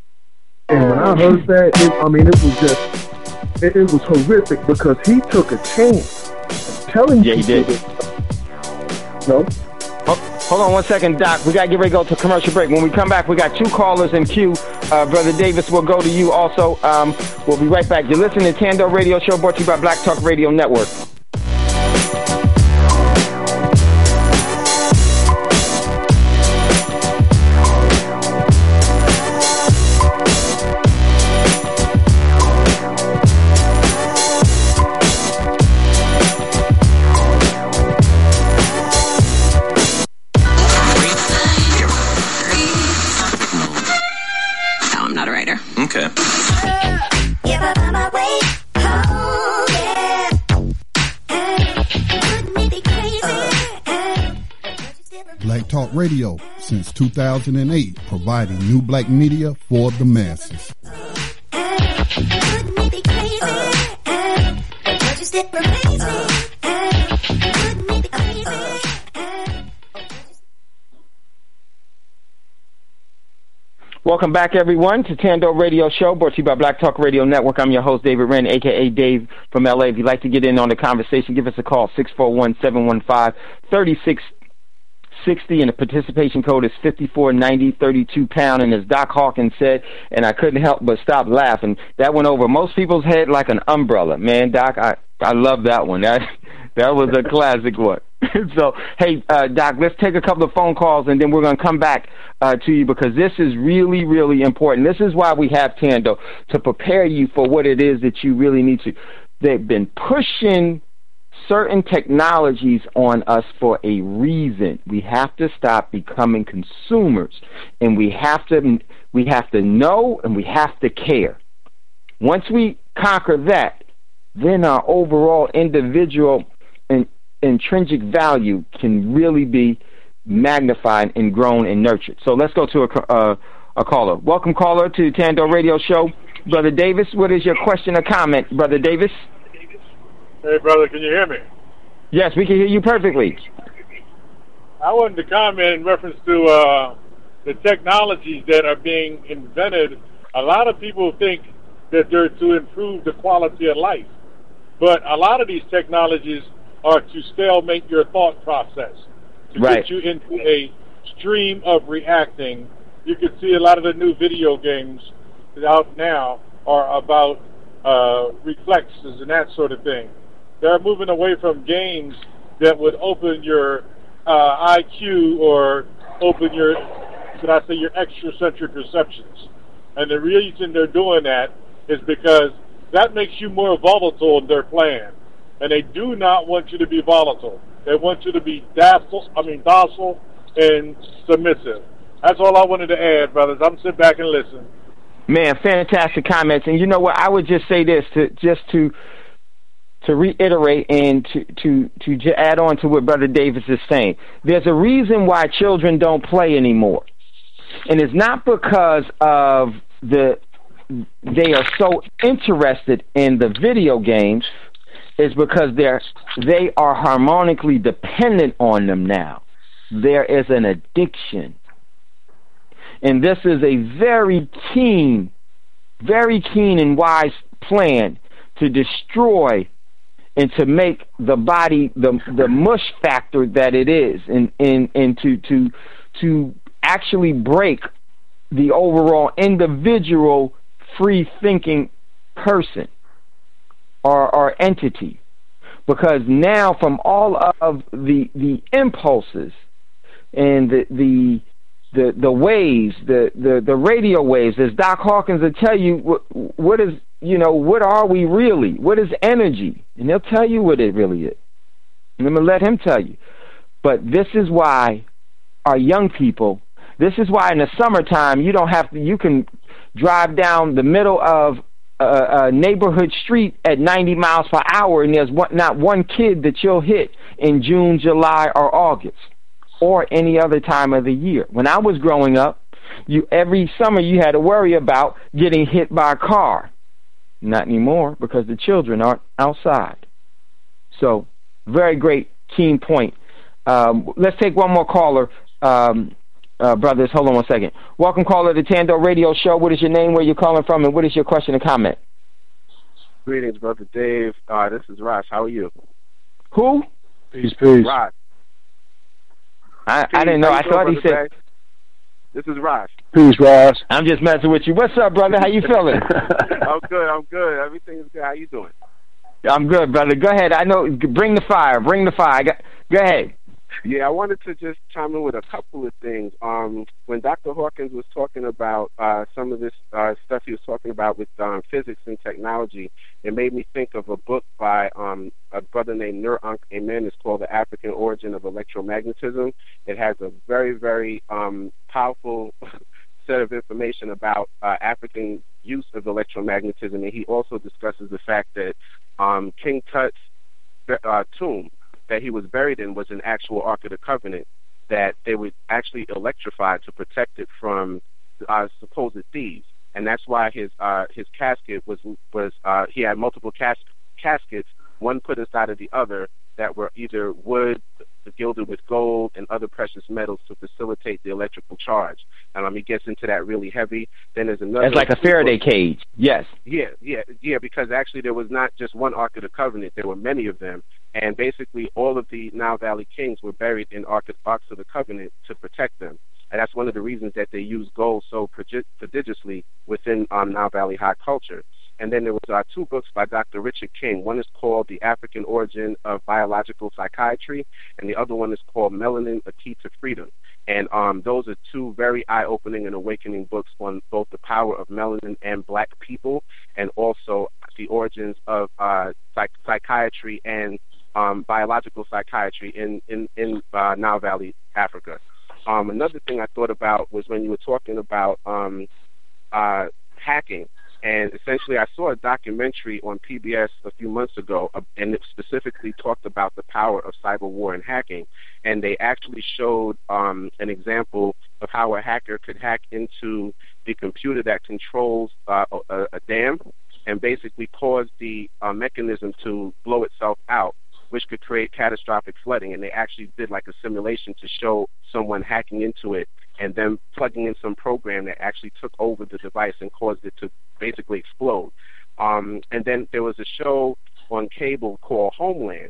And when I heard that, it was horrific because he took a chance telling people. Yeah, he did. No? Hold on one second, Doc. We got to get ready to go to a commercial break. When we come back, we got 2 callers in queue. Brother Davis will go to you also. We'll be right back. You're listening to Tando Radio Show, brought to you by Black Talk Radio Network. Black Talk Radio since 2008, providing new black media for the masses. Welcome back, everyone, to Tando Radio Show, brought to you by Black Talk Radio Network. I'm your host, David Wren, a.k.a. Dave from L.A. If you'd like to get in on the conversation, give us a call, 641-715-3660, and the participation code is 5490, 32-pound. And as Doc Hawkins said, and I couldn't help but stop laughing, that went over most people's head like an umbrella. Man, Doc, I love that one. That was a classic one. So, hey, Doc, let's take a couple of phone calls, and then we're going to come back to you, because this is really, really important. This is why we have Tando, to prepare you for what it is that you really need to. They've been pushing certain technologies on us for a reason. We have to stop becoming consumers, and we have to know, and we have to care. Once we conquer that, then our overall individual and intrinsic value can really be magnified and grown and nurtured. So let's go to a caller. Welcome, caller, to Tando Radio Show. Brother Davis, what is your question or comment, Brother Davis? Hey, brother, can you hear me? Yes, we can hear you perfectly. I wanted to comment in reference to the technologies that are being invented. A lot of people think that they're to improve the quality of life, but a lot of these technologies are to stalemate your thought process, to get you into a stream of reacting. You can see a lot of the new video games out now are about reflexes and that sort of thing. They're moving away from games that would open your IQ or open your, should I say, your extracentric perceptions. And the reason they're doing that is because that makes you more volatile in their plan. And they do not want you to be volatile. They want you to be docile and submissive. That's all I wanted to add, brothers. I'm sitting back and listen. Man, fantastic comments. And you know what? I would just say this to reiterate and to add on to what Brother Davis is saying. There's a reason why children don't play anymore, and it's not because of they are so interested in the video games. It's because they are harmonically dependent on them now. There is an addiction. And this is a very keen and wise plan to destroy and to make the body the mush factor that it is, and to actually break the overall individual free thinking person or entity. Because now, from all of the impulses and the waves, the radio waves, as Doc Hawkins will tell you, what are we really? What is energy? And they'll tell you what it really is. And I'm going to let him tell you. But this is why our young people, this is why in the summertime you can drive down the middle of a neighborhood street at 90 miles per hour, and there's not one kid that you'll hit in June, July, or August, or any other time of the year. When I was growing up, every summer you had to worry about getting hit by a car. Not anymore, because the children aren't outside. So, very great, keen point. Let's take one more caller. Brothers, hold on one second. Welcome, caller, to Tando Radio Show. What is your name, where you're calling from, and what is your question or comment? Greetings, Brother Dave. This is Raj. How are you? Who? Peace. Raj. I didn't know. I thought he said... This is Raj. Peace, Raj. I'm just messing with you. What's up, brother? How you feeling? I'm good. Everything is good. How you doing? I'm good, brother. Go ahead. I know. Bring the fire. Go ahead. Yeah, I wanted to just chime in with a couple of things. When Dr. Hawkins was talking about some of this stuff he was talking about with physics and technology, it made me think of a book by a brother named Nur Ankh Amen. It's called The African Origin of Electromagnetism. It has a very, very powerful set of information about African use of electromagnetism, and he also discusses the fact that King Tut's tomb that he was buried in was an actual Ark of the Covenant that they would actually electrify to protect it from supposed thieves, and that's why his casket was he had multiple caskets, one put inside of the other, that were either wood, gilded with gold and other precious metals to facilitate the electrical charge. And he gets into that really heavy. Then there's another. It's like a Faraday cage. Yes. Yeah, because actually there was not just one Ark of the Covenant. There were many of them. And basically all of the Nile Valley kings were buried in Arks of the Covenant to protect them. And that's one of the reasons that they use gold so prodigiously within Nile Valley high culture. And then there was 2 books by Dr. Richard King. One is called The African Origin of Biological Psychiatry, and the other one is called Melanin, A Key to Freedom. And those are 2 very eye-opening and awakening books on both the power of melanin and black people, and also the origins of psychiatry and biological psychiatry in Nile Valley, Africa. Another thing I thought about was when you were talking about hacking. And essentially, I saw a documentary on PBS a few months ago, and it specifically talked about the power of cyber war and hacking. And they actually showed an example of how a hacker could hack into the computer that controls a dam and basically cause the mechanism to blow itself out, which could create catastrophic flooding. And they actually did like a simulation to show someone hacking into it and then plugging in some program that actually took over the device and caused it to basically explode. And then there was a show on cable called Homeland,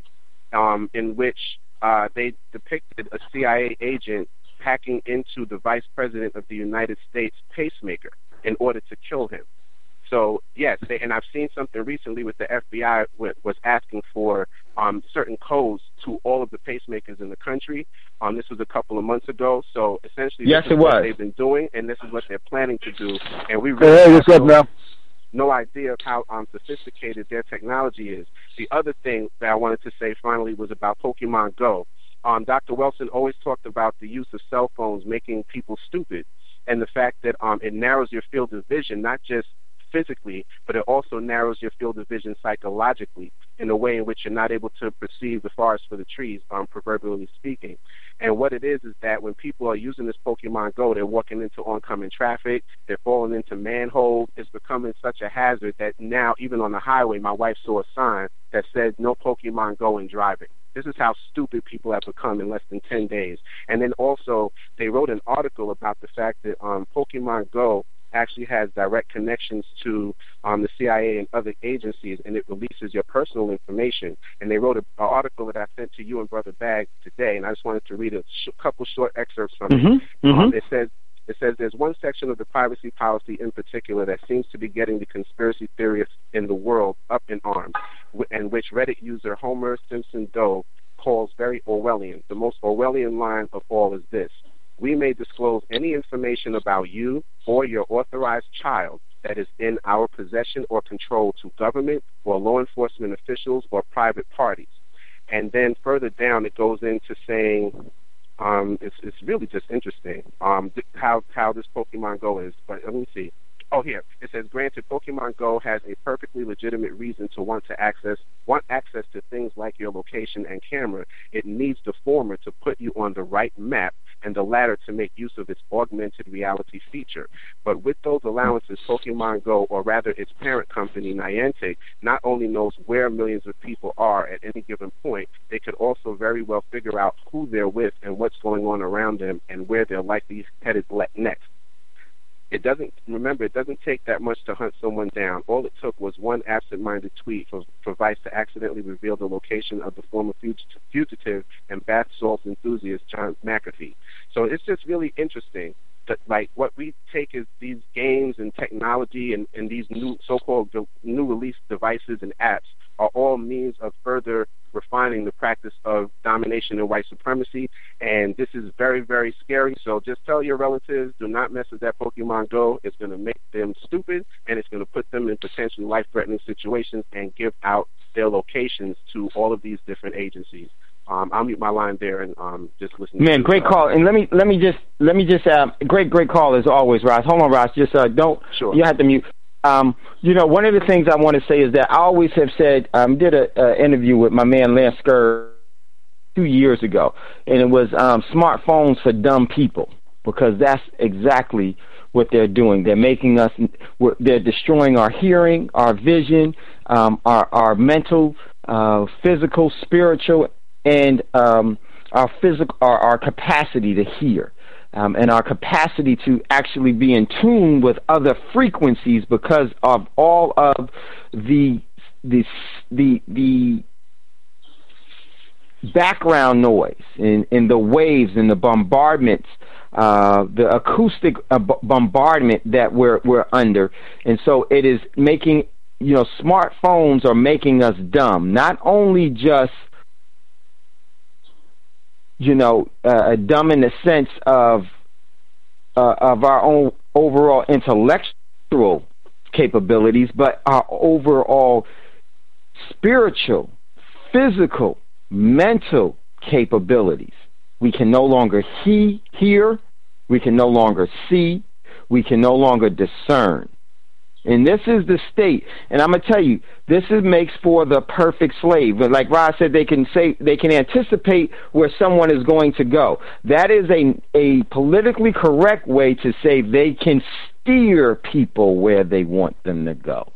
in which they depicted a CIA agent hacking into the Vice President of the United States pacemaker in order to kill him. So, yes, and I've seen something recently with the FBI was asking for certain codes to all of the pacemakers in the country. This was a couple of months ago. So, essentially, yes, this is what they've been doing, and this is what they're planning to do. And we really have no idea of how sophisticated their technology is. The other thing that I wanted to say finally was about Pokemon Go. Dr. Wilson always talked about the use of cell phones making people stupid, and the fact that it narrows your field of vision, not just physically, but it also narrows your field of vision psychologically in a way in which you're not able to perceive the forest for the trees, proverbially speaking. And what it is that when people are using this Pokemon Go, they're walking into oncoming traffic, they're falling into manholes. It's becoming such a hazard that now, even on the highway, my wife saw a sign that said, "No Pokemon Go and driving." This is how stupid people have become in less than 10 days. And then also, they wrote an article about the fact that Pokemon Go actually has direct connections to the CIA and other agencies, and it releases your personal information. And they wrote an article that I sent to you and Brother Bag today, and I just wanted to read a couple short excerpts from it. It says there's one section of the privacy policy in particular that seems to be getting the conspiracy theorists in the world up in arms, and which Reddit user Homer Simpson Doe calls very Orwellian. The most Orwellian line of all is this: "We may disclose any information about you or your authorized child that is in our possession or control to government or law enforcement officials or private parties." And then further down it goes into saying, it's really just interesting how this Pokemon Go is. But let me see. Oh, here it says, granted, Pokemon Go has a perfectly legitimate reason to want access to things like your location and camera. It needs the former to put you on the right map, and the latter to make use of its augmented reality feature. But with those allowances, Pokemon Go, or rather its parent company, Niantic, not only knows where millions of people are at any given point, they could also very well figure out who they're with and what's going on around them and where they're likely headed next. It doesn't take that much to hunt someone down. All it took was one absent-minded tweet for Vice to accidentally reveal the location of the former fugitive and bath salts enthusiast John McAfee. So it's just really interesting that, like, what we take is these games and technology and these new so-called new release devices and apps are all means of further refining the practice of domination and white supremacy, and this is very, very scary. So just tell your relatives, do not mess with that Pokemon Go. It's going to make them stupid, and it's going to put them in potentially life-threatening situations and give out their locations to all of these different agencies. I'll mute my line there and just listen. Man, great call. And let me just great call as always, Ross. Hold on, Ross. Just don't. Sure. You have to mute. One of the things I want to say is that I always have said, did an interview with my man Lance Skur 2 years ago, and it was smartphones for dumb people, because that's exactly what they're doing. They're making us, they're destroying our hearing, our vision, our mental, physical, spiritual, and our physical, our capacity to hear, and our capacity to actually be in tune with other frequencies because of all of the background noise and the waves and the bombardments, the acoustic bombardment that we're under. And so it is making, smartphones are making us dumb. Not only just, dumb in the sense of our own overall intellectual capabilities, but our overall spiritual, physical, mental capabilities. We can no longer hear, we can no longer see, we can no longer discern. And this is the state. And I'm going to tell you, this makes for the perfect slave. But like Rod said, they can anticipate where someone is going to go. That is a politically correct way to say they can steer people where they want them to go.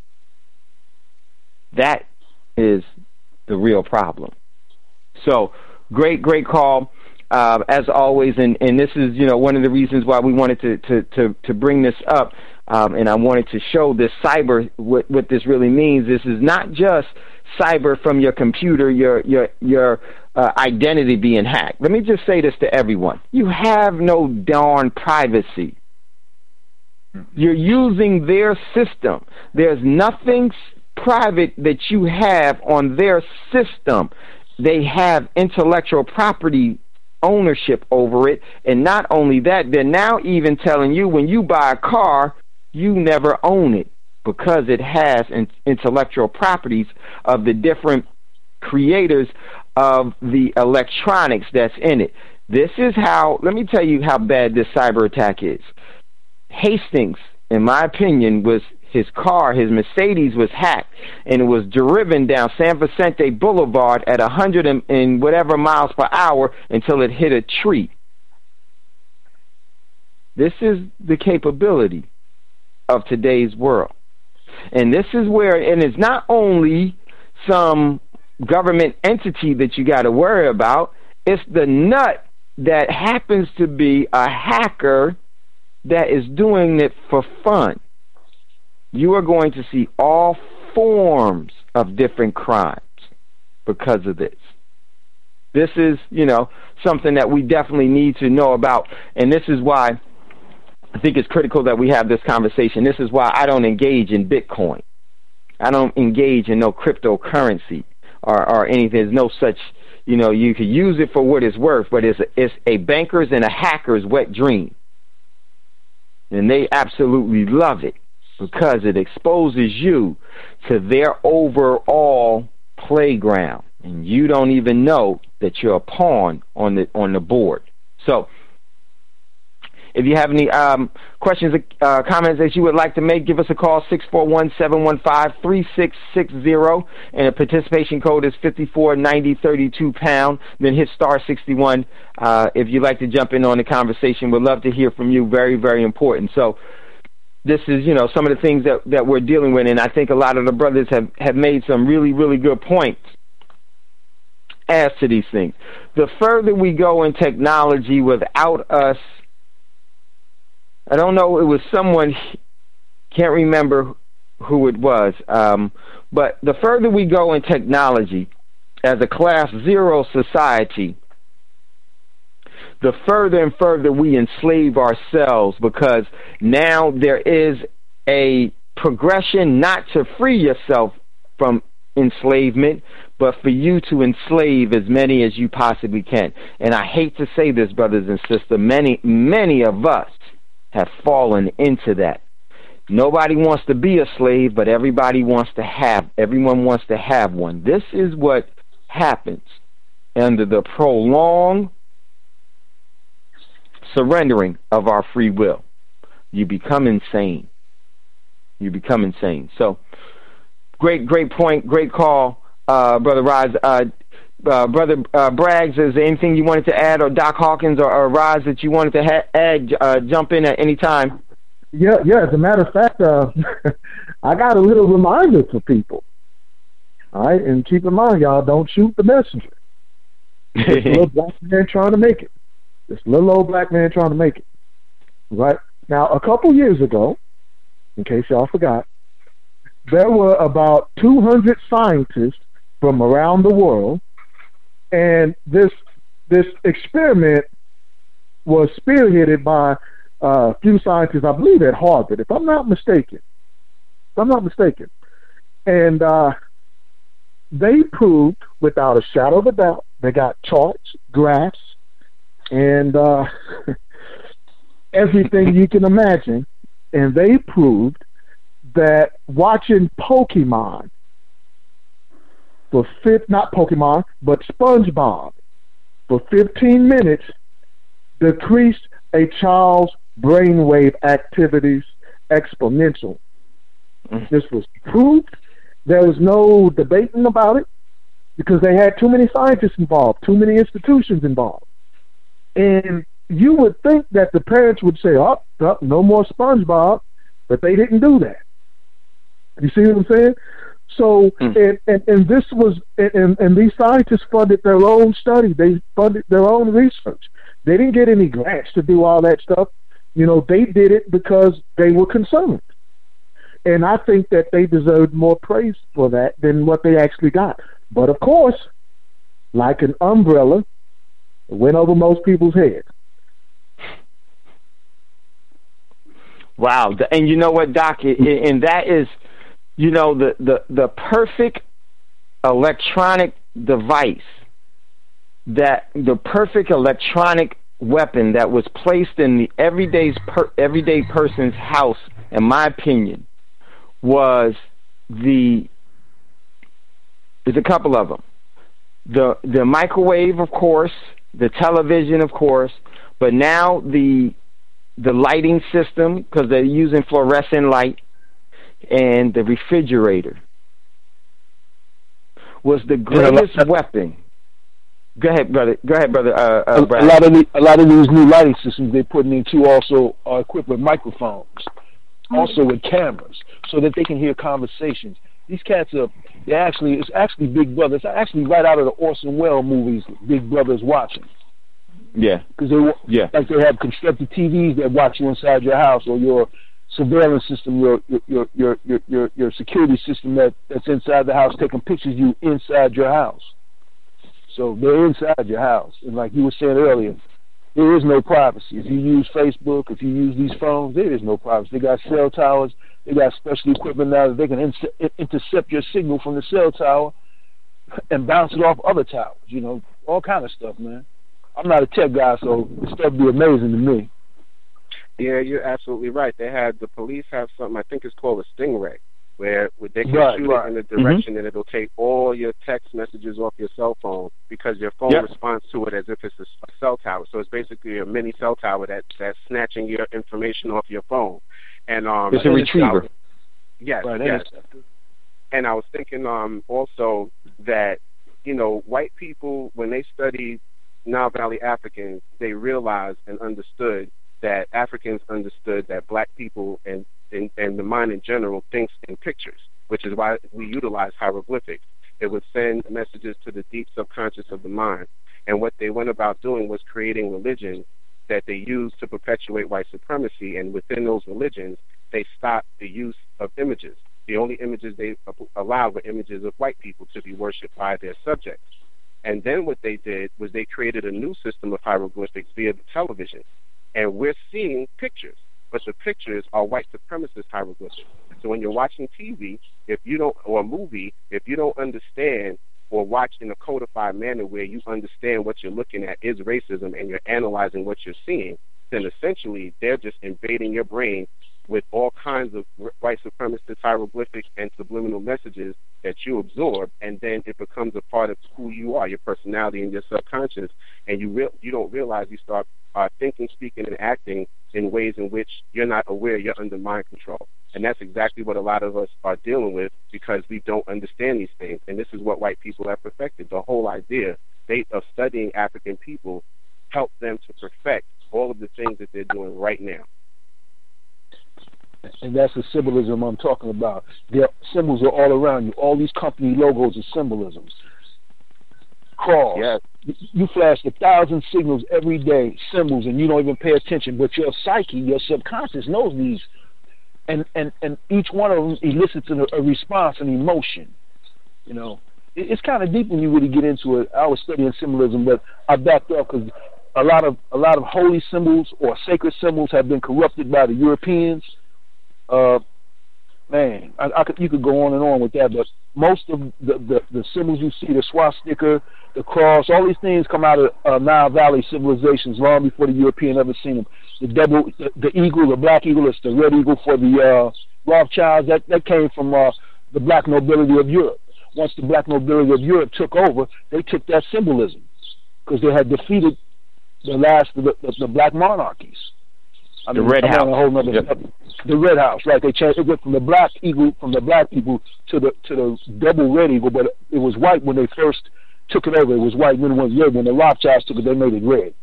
That is the real problem. So, great call, as always, and this is, one of the reasons why we wanted to bring this up, and I wanted to show this cyber, what this really means. This is not just cyber from your computer, your identity being hacked. Let me just say this to everyone. You have no darn privacy. You're using their system. There's nothing private that you have on their system. They have intellectual property ownership over it, and not only that, they're now even telling you when you buy a car, you never own it because it has intellectual properties of the different creators of the electronics that's in it. This is how, let me tell you how bad this cyber attack is. Hastings, in my opinion, his car, his Mercedes, was hacked, and it was driven down San Vicente Boulevard at 100 and whatever miles per hour until it hit a tree. This is the capability of today's world. And this is where, and it's not only some government entity that you got to worry about, it's the nut that happens to be a hacker that is doing it for fun. You are going to see all forms of different crimes because of this. This is, something that we definitely need to know about, and this is why I think it's critical that we have this conversation. This is why I don't engage in Bitcoin. I don't engage in no cryptocurrency or anything. There's no such, you could use it for what it's worth, but it's a banker's and a hacker's wet dream. And they absolutely love it, because it exposes you to their overall playground, and you don't even know that you're a pawn on the board. So, if you have any questions or comments that you would like to make, give us a call, 641-715-3660, and the participation code is 549032#. Then hit *61 if you'd like to jump in on the conversation. We'd love to hear from you. Very, very important. So, this is, some of the things that we're dealing with, and I think a lot of the brothers have made some really, really good points as to these things. The further we go in technology without us, I don't know, it was someone, can't remember who it was, but the further we go in technology as a class zero society, the further and further we enslave ourselves, because now there is a progression not to free yourself from enslavement, but for you to enslave as many as you possibly can. And I hate to say this, brothers and sisters, many of us have fallen into that. Nobody wants to be a slave, but everyone wants to have one. This is what happens under the prolonged surrendering of our free will. You become insane. So, great point, great call, Brother Roz. Brother Braggs, is there anything you wanted to add, or Doc Hawkins or Roz that you wanted to add? Jump in at any time. Yeah. As a matter of fact, I got a little reminder for people. All right, and keep in mind, y'all, don't shoot the messenger. This little black man trying to make it. This little old black man trying to make it. Right? Now, a couple years ago, in case y'all forgot, there were about 200 scientists from around the world, and this experiment was spearheaded by a few scientists, I believe at Harvard, if I'm not mistaken. And they proved, without a shadow of a doubt, they got charts, graphs, and everything you can imagine, and they proved that watching Pokemon not Pokemon, but SpongeBob for 15 minutes decreased a child's brainwave activities exponential. This was proved. There was no debating about it because they had too many scientists involved, too many institutions involved. And you would think that the parents would say, oh, no more SpongeBob, but they didn't do that. You see what I'm saying? So, and this was, and these scientists funded their own study. They funded their own research. They didn't get any grants to do all that stuff. You know, they did it because they were concerned. And I think that they deserved more praise for that than what they actually got. But of course, like an umbrella, it went over most people's heads. Wow. And you know what, Doc? And that is, you know, the perfect electronic device, that the perfect electronic weapon that was placed in the everyday person's house, in my opinion, was there's a couple of them. The microwave, of course, the television, of course, but now the lighting system, because they're using fluorescent light, and the refrigerator was the greatest weapon. Go ahead, brother. Brad. A lot of these new lighting systems they're putting into also are equipped with microphones, also with cameras, so that they can hear conversations. These cats it's actually Big Brother. It's actually right out of the Orson Welles movies, Big Brother's watching. Yeah. Because they have constructed TVs that watch you inside your house, or your surveillance system, your security system that's inside the house, taking pictures of you inside your house. So they're inside your house. And like you were saying earlier, there is no privacy. If you use Facebook, if you use these phones, there is no privacy. They got cell towers. They got special equipment now that they can intercept your signal from the cell tower and bounce it off other towers. You know, all kind of stuff, man. I'm not a tech guy, so this stuff be amazing to me. Yeah, you're absolutely right. The police have something, I think it's called a Stingray, where they can shoot it in a direction and it'll take all your text messages off your cell phone, because your phone responds to it as if it's a cell tower. So it's basically a mini cell tower that's snatching your information off your phone. And it's a retriever. Yes. And I was thinking also that, you know, white people, when they studied Nile Valley Africans, they realized and understood that Africans understood that black people and the mind in general thinks in pictures, which is why we utilize hieroglyphics. It would send messages to the deep subconscious of the mind. And what they went about doing was creating religions that they used to perpetuate white supremacy, and within those religions, they stopped the use of images. The only images they allowed were images of white people to be worshipped by their subjects. And then what they did was they created a new system of hieroglyphics via the television. And we're seeing pictures, but the pictures are white supremacist hieroglyphics. So when you're watching TV, or a movie, if you don't understand or watch in a codified manner where you understand what you're looking at is racism and you're analyzing what you're seeing, then essentially they're just invading your brain with all kinds of white supremacist hieroglyphics and subliminal messages that you absorb, and then it becomes a part of who you are, your personality and your subconscious, and you don't realize you start thinking, speaking, and acting in ways in which you're not aware you're under mind control. And that's exactly what a lot of us are dealing with, because we don't understand these things. And this is what white people have perfected. The whole idea of studying African people helped them to perfect all of the things that they're doing right now. And that's the symbolism I'm talking about. Their symbols are all around you. All these company logos are symbolisms. cross. Yes. You flash 1,000 signals every day, symbols, and you don't even pay attention. But your psyche, your subconscious knows these, and each one of them elicits a response, an emotion. You know, it's kind of deep when you really get into it. I was studying symbolism, but I backed up because a lot of holy symbols or sacred symbols have been corrupted by the Europeans. Man, you could go on and on with that, but most of the symbols you see, the swastika, the cross, all these things come out of Nile Valley civilizations long before the European ever seen them. The eagle, the black eagle, it's the red eagle for the Rothschilds. That came from the black nobility of Europe. Once the black nobility of Europe took over, they took that symbolism because they had defeated the last of the black monarchies. The Red House. The Red House, right? They changed. It went from the black eagle, from the black people to the double red eagle, but it was white when they first took it over. It was white when it was red. When the Rothschilds took it, they made it red.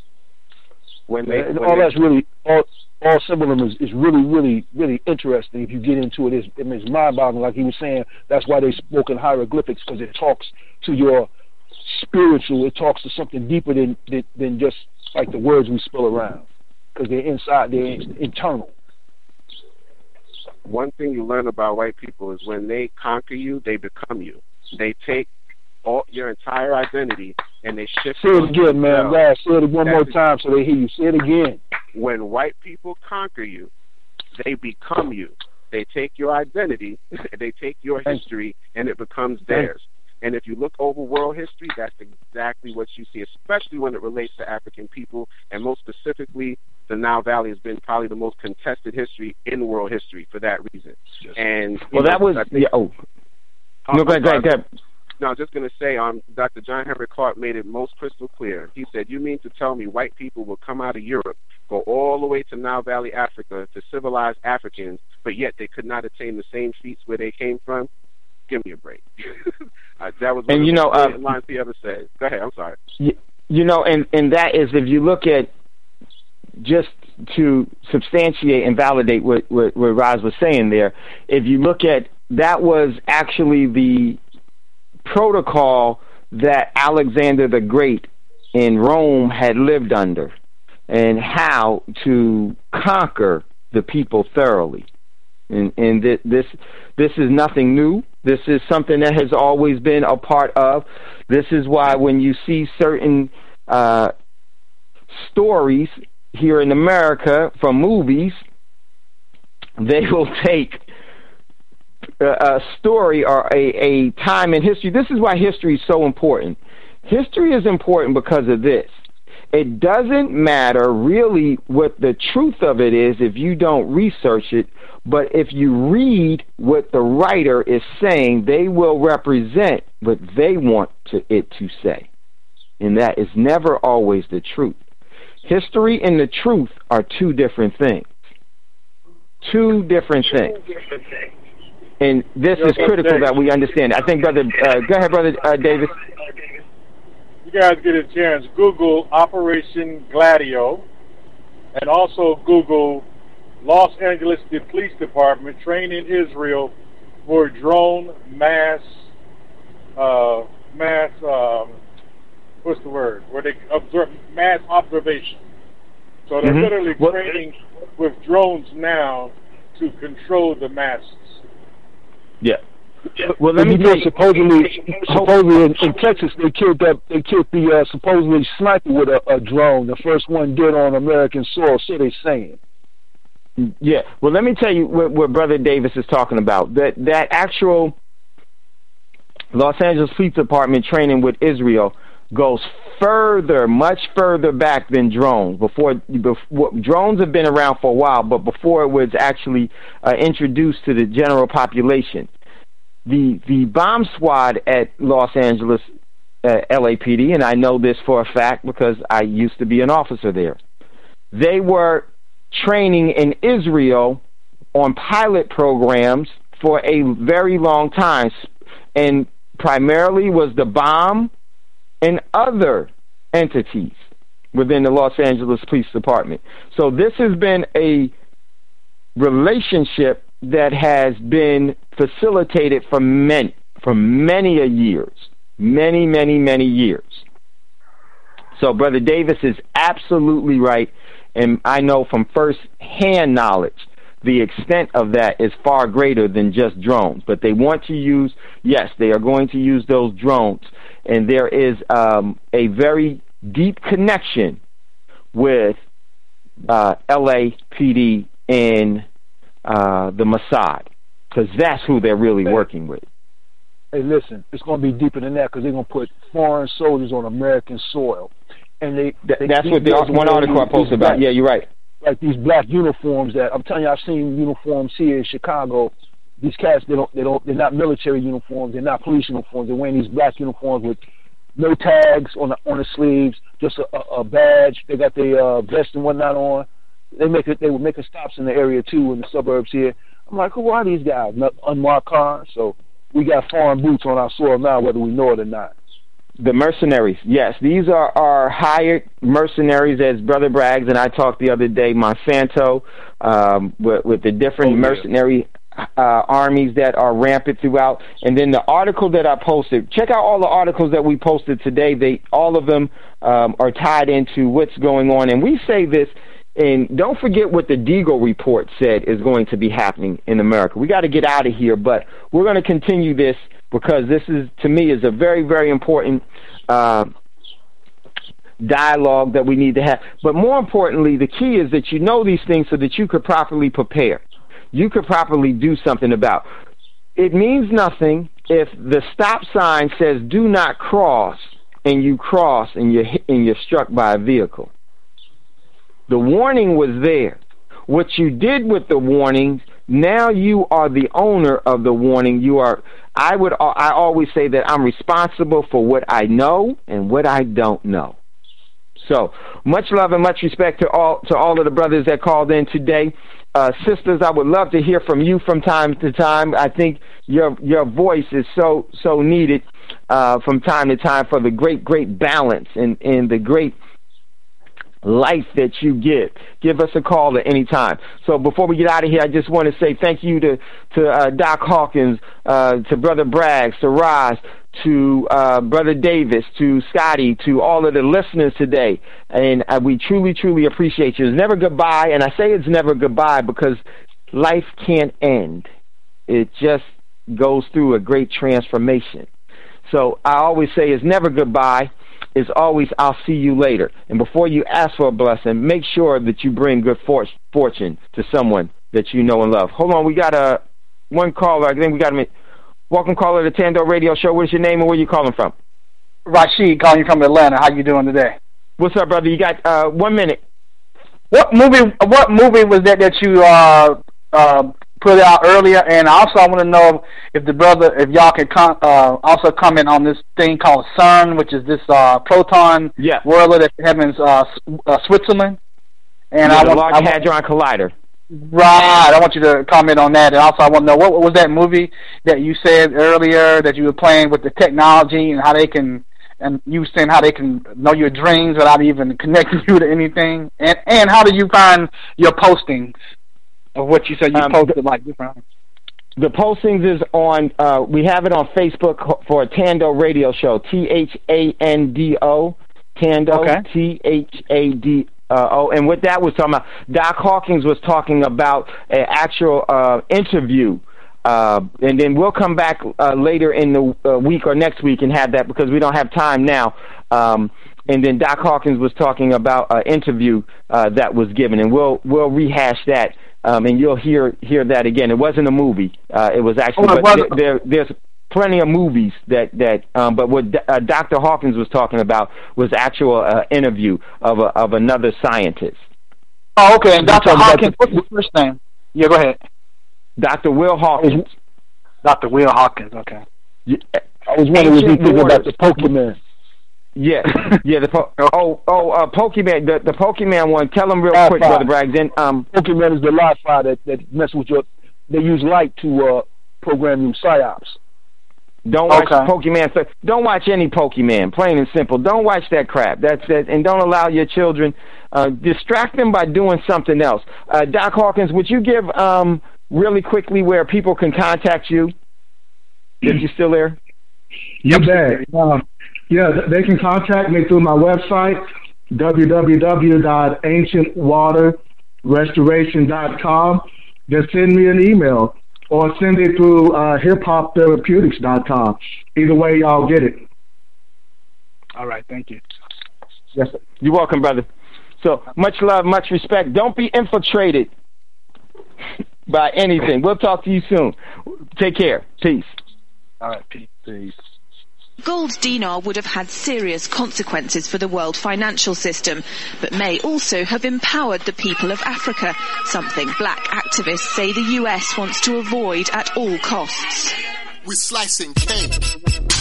All symbolism is really, really, really interesting. If you get into it, it's mind-boggling. Like he was saying, that's why they spoke in hieroglyphics, because it talks to your spiritual. It talks to something deeper than just like the words we spill around. Because they're inside, they're internal. One thing you learn about white people is when they conquer you, they become you. They take your entire identity and they shift. Say it again, man. Last, say it one more time so they hear you. Say it again. When white people conquer you, they become you. They take your identity, they take your history, and it becomes theirs. And if you look over world history, that's exactly what you see, especially when it relates to African people, and most specifically, the Nile Valley has been probably the most contested history in world history for that reason. And go ahead. No, I was just going to say, Dr. John Henrik Clarke made it most crystal clear. He said, you mean to tell me white people will come out of Europe, go all the way to Nile Valley, Africa, to civilize Africans, but yet they could not attain the same feats where they came from? Give me a break. That was one of the best lines he ever said. Go ahead, I'm sorry. And that is, if you look at, just to substantiate and validate what Roz was saying there, if you look at, that was actually the protocol that Alexander the Great in Rome had lived under, and how to conquer the people thoroughly. And this is nothing new. This is something that has always been a part of. This is why when you see certain stories here in America from movies, they will take a story or a time in history. This is why history is so important. History is important because of this. It doesn't matter really what the truth of it is if you don't research it, but if you read what the writer is saying, they will represent what they want it to say. And that is never always the truth. History and the truth are two different things. Two different things. And this is critical that we understand. I think, brother, go ahead, Brother Davis. You guys get a chance, Google Operation Gladio, and also Google Los Angeles Police Department trained in Israel for drone mass what's the word? Where they observe mass observation. So they're literally training with drones now to control the masses. Yeah. Well, let me tell you, supposedly in Texas they killed the supposedly sniper with a drone, the first one dead on American soil. So they're saying. Yeah. Well, let me tell you what Brother Davis is talking about. That actual Los Angeles Police Department training with Israel goes further, much further back than drones. Before drones have been around for a while, but before it was actually introduced to the general population. The bomb squad at Los Angeles LAPD, and I know this for a fact because I used to be an officer there, they were training in Israel on pilot programs for a very long time, and primarily was the bomb and other entities within the Los Angeles Police Department. So this has been a relationship that has been facilitated for many years. many, many, many years. So Brother Davis is absolutely right, and I know from first-hand knowledge the extent of that is far greater than just drones. But they want to use, yes, they are going to use those drones, and there is a very deep connection with LAPD and the Mossad, because that's who they're really working with. Hey, listen, it's going to be deeper than that because they're going to put foreign soldiers on American soil. And that's what one article I posted about. Yeah, you're right. Like these black uniforms that I'm telling you, I've seen uniforms here in Chicago. These cats, they're not military uniforms. They're not police uniforms. They're wearing these black uniforms with no tags on the sleeves, just a badge. They got their vest and whatnot on. They were making stops in the area too, in the suburbs here. I'm like, who are these guys? Unmarked cars. So we got foreign boots on our soil now, whether we know it or not. The mercenaries, yes. These are hired mercenaries, as Brother Braggs and I talked the other day, Monsanto, with the different mercenary armies that are rampant throughout. And then the article that I posted, check out all the articles that we posted today. All of them are tied into what's going on. And we say this, and don't forget what the Deagle report said is going to be happening in America. We got to get out of here, but we're going to continue this, because this is, to me, is a very, very important dialogue that we need to have. But more importantly, the key is that you know these things so that you could properly prepare. You could properly do something about. It means nothing if the stop sign says "do not cross" and you cross and you're struck by a vehicle. The warning was there. What you did with the warnings, now you are the owner of the warning. You are. I always say that I'm responsible for what I know and what I don't know. So much love and much respect to all of the brothers that called in today. Sisters, I would love to hear from you from time to time. I think your voice is so needed from time to time for the great balance and the great life that you give. Give us a call at any time. So before we get out of here, I just want to say thank you to Doc Hawkins, to Brother Braggs, to Roz, to Brother Davis, to Scotty, to all of the listeners today. And we truly, truly appreciate you. It's never goodbye, and I say it's never goodbye because life can't end. It just goes through a great transformation. So I always say it's never goodbye. It's always, I'll see you later. And before you ask for a blessing, make sure that you bring good fortune to someone that you know and love. Hold on, we got one caller. I think we got a welcome caller to Tando Radio Show. What's your name and where you calling from? Rashid, calling you from Atlanta. How you doing today? What's up, brother? You got 1 minute. What movie was that you put out earlier? And also, I want to know if y'all can also comment on this thing called CERN, which is this proton whirler that's having Switzerland. And the Large Hadron Collider. Right. I want you to comment on that. And also, I want to know, what was that movie that you said earlier that you were playing with the technology and how they can, and you were saying how they can know your dreams without even connecting you to anything? And how do you find your postings of what you said you posted like different? The postings is on, we have it on Facebook for Tando Radio Show, THANDO, Tando, okay. THADO. And what that was talking about, Doc Hawkins was talking about an actual interview, and then we'll come back later in the week or next week and have that because we don't have time now. And then Doc Hawkins was talking about an interview that was given, and we'll rehash that, and you'll hear that again. It wasn't a movie; it was actually. There's plenty of movies but what Dr. Hawkins was talking about was actual interview of another scientist. Oh, okay. And Dr. Hawkins, what's his first name? Yeah, go ahead. Dr. Will Hawkins. Dr. Will Hawkins, okay. I was wondering if you think about the Pokemon. Yeah, Pokemon, the Pokemon one. Tell them real quick, Brother Braggs. And Pokemon is the live fire that messes with your. They use light to program you psyops. Don't watch Pokemon. Don't watch any Pokemon. Plain and simple. Don't watch that crap. That's it. And don't allow your children. Distract them by doing something else. Doc Hawkins, would you give really quickly where people can contact you? If you're still there. You bet. They can contact me through my website, www.ancientwaterrestoration.com. Just send me an email or send it through hiphoptherapeutics.com. Either way, y'all get it. All right. Thank you. Yes, sir. You're welcome, brother. So much love, much respect. Don't be infiltrated by anything. We'll talk to you soon. Take care. Peace. All right. Peace. Gold dinar would have had serious consequences for the world financial system, but may also have empowered the people of Africa, something black activists say the US wants to avoid at all costs. We're slicing cake.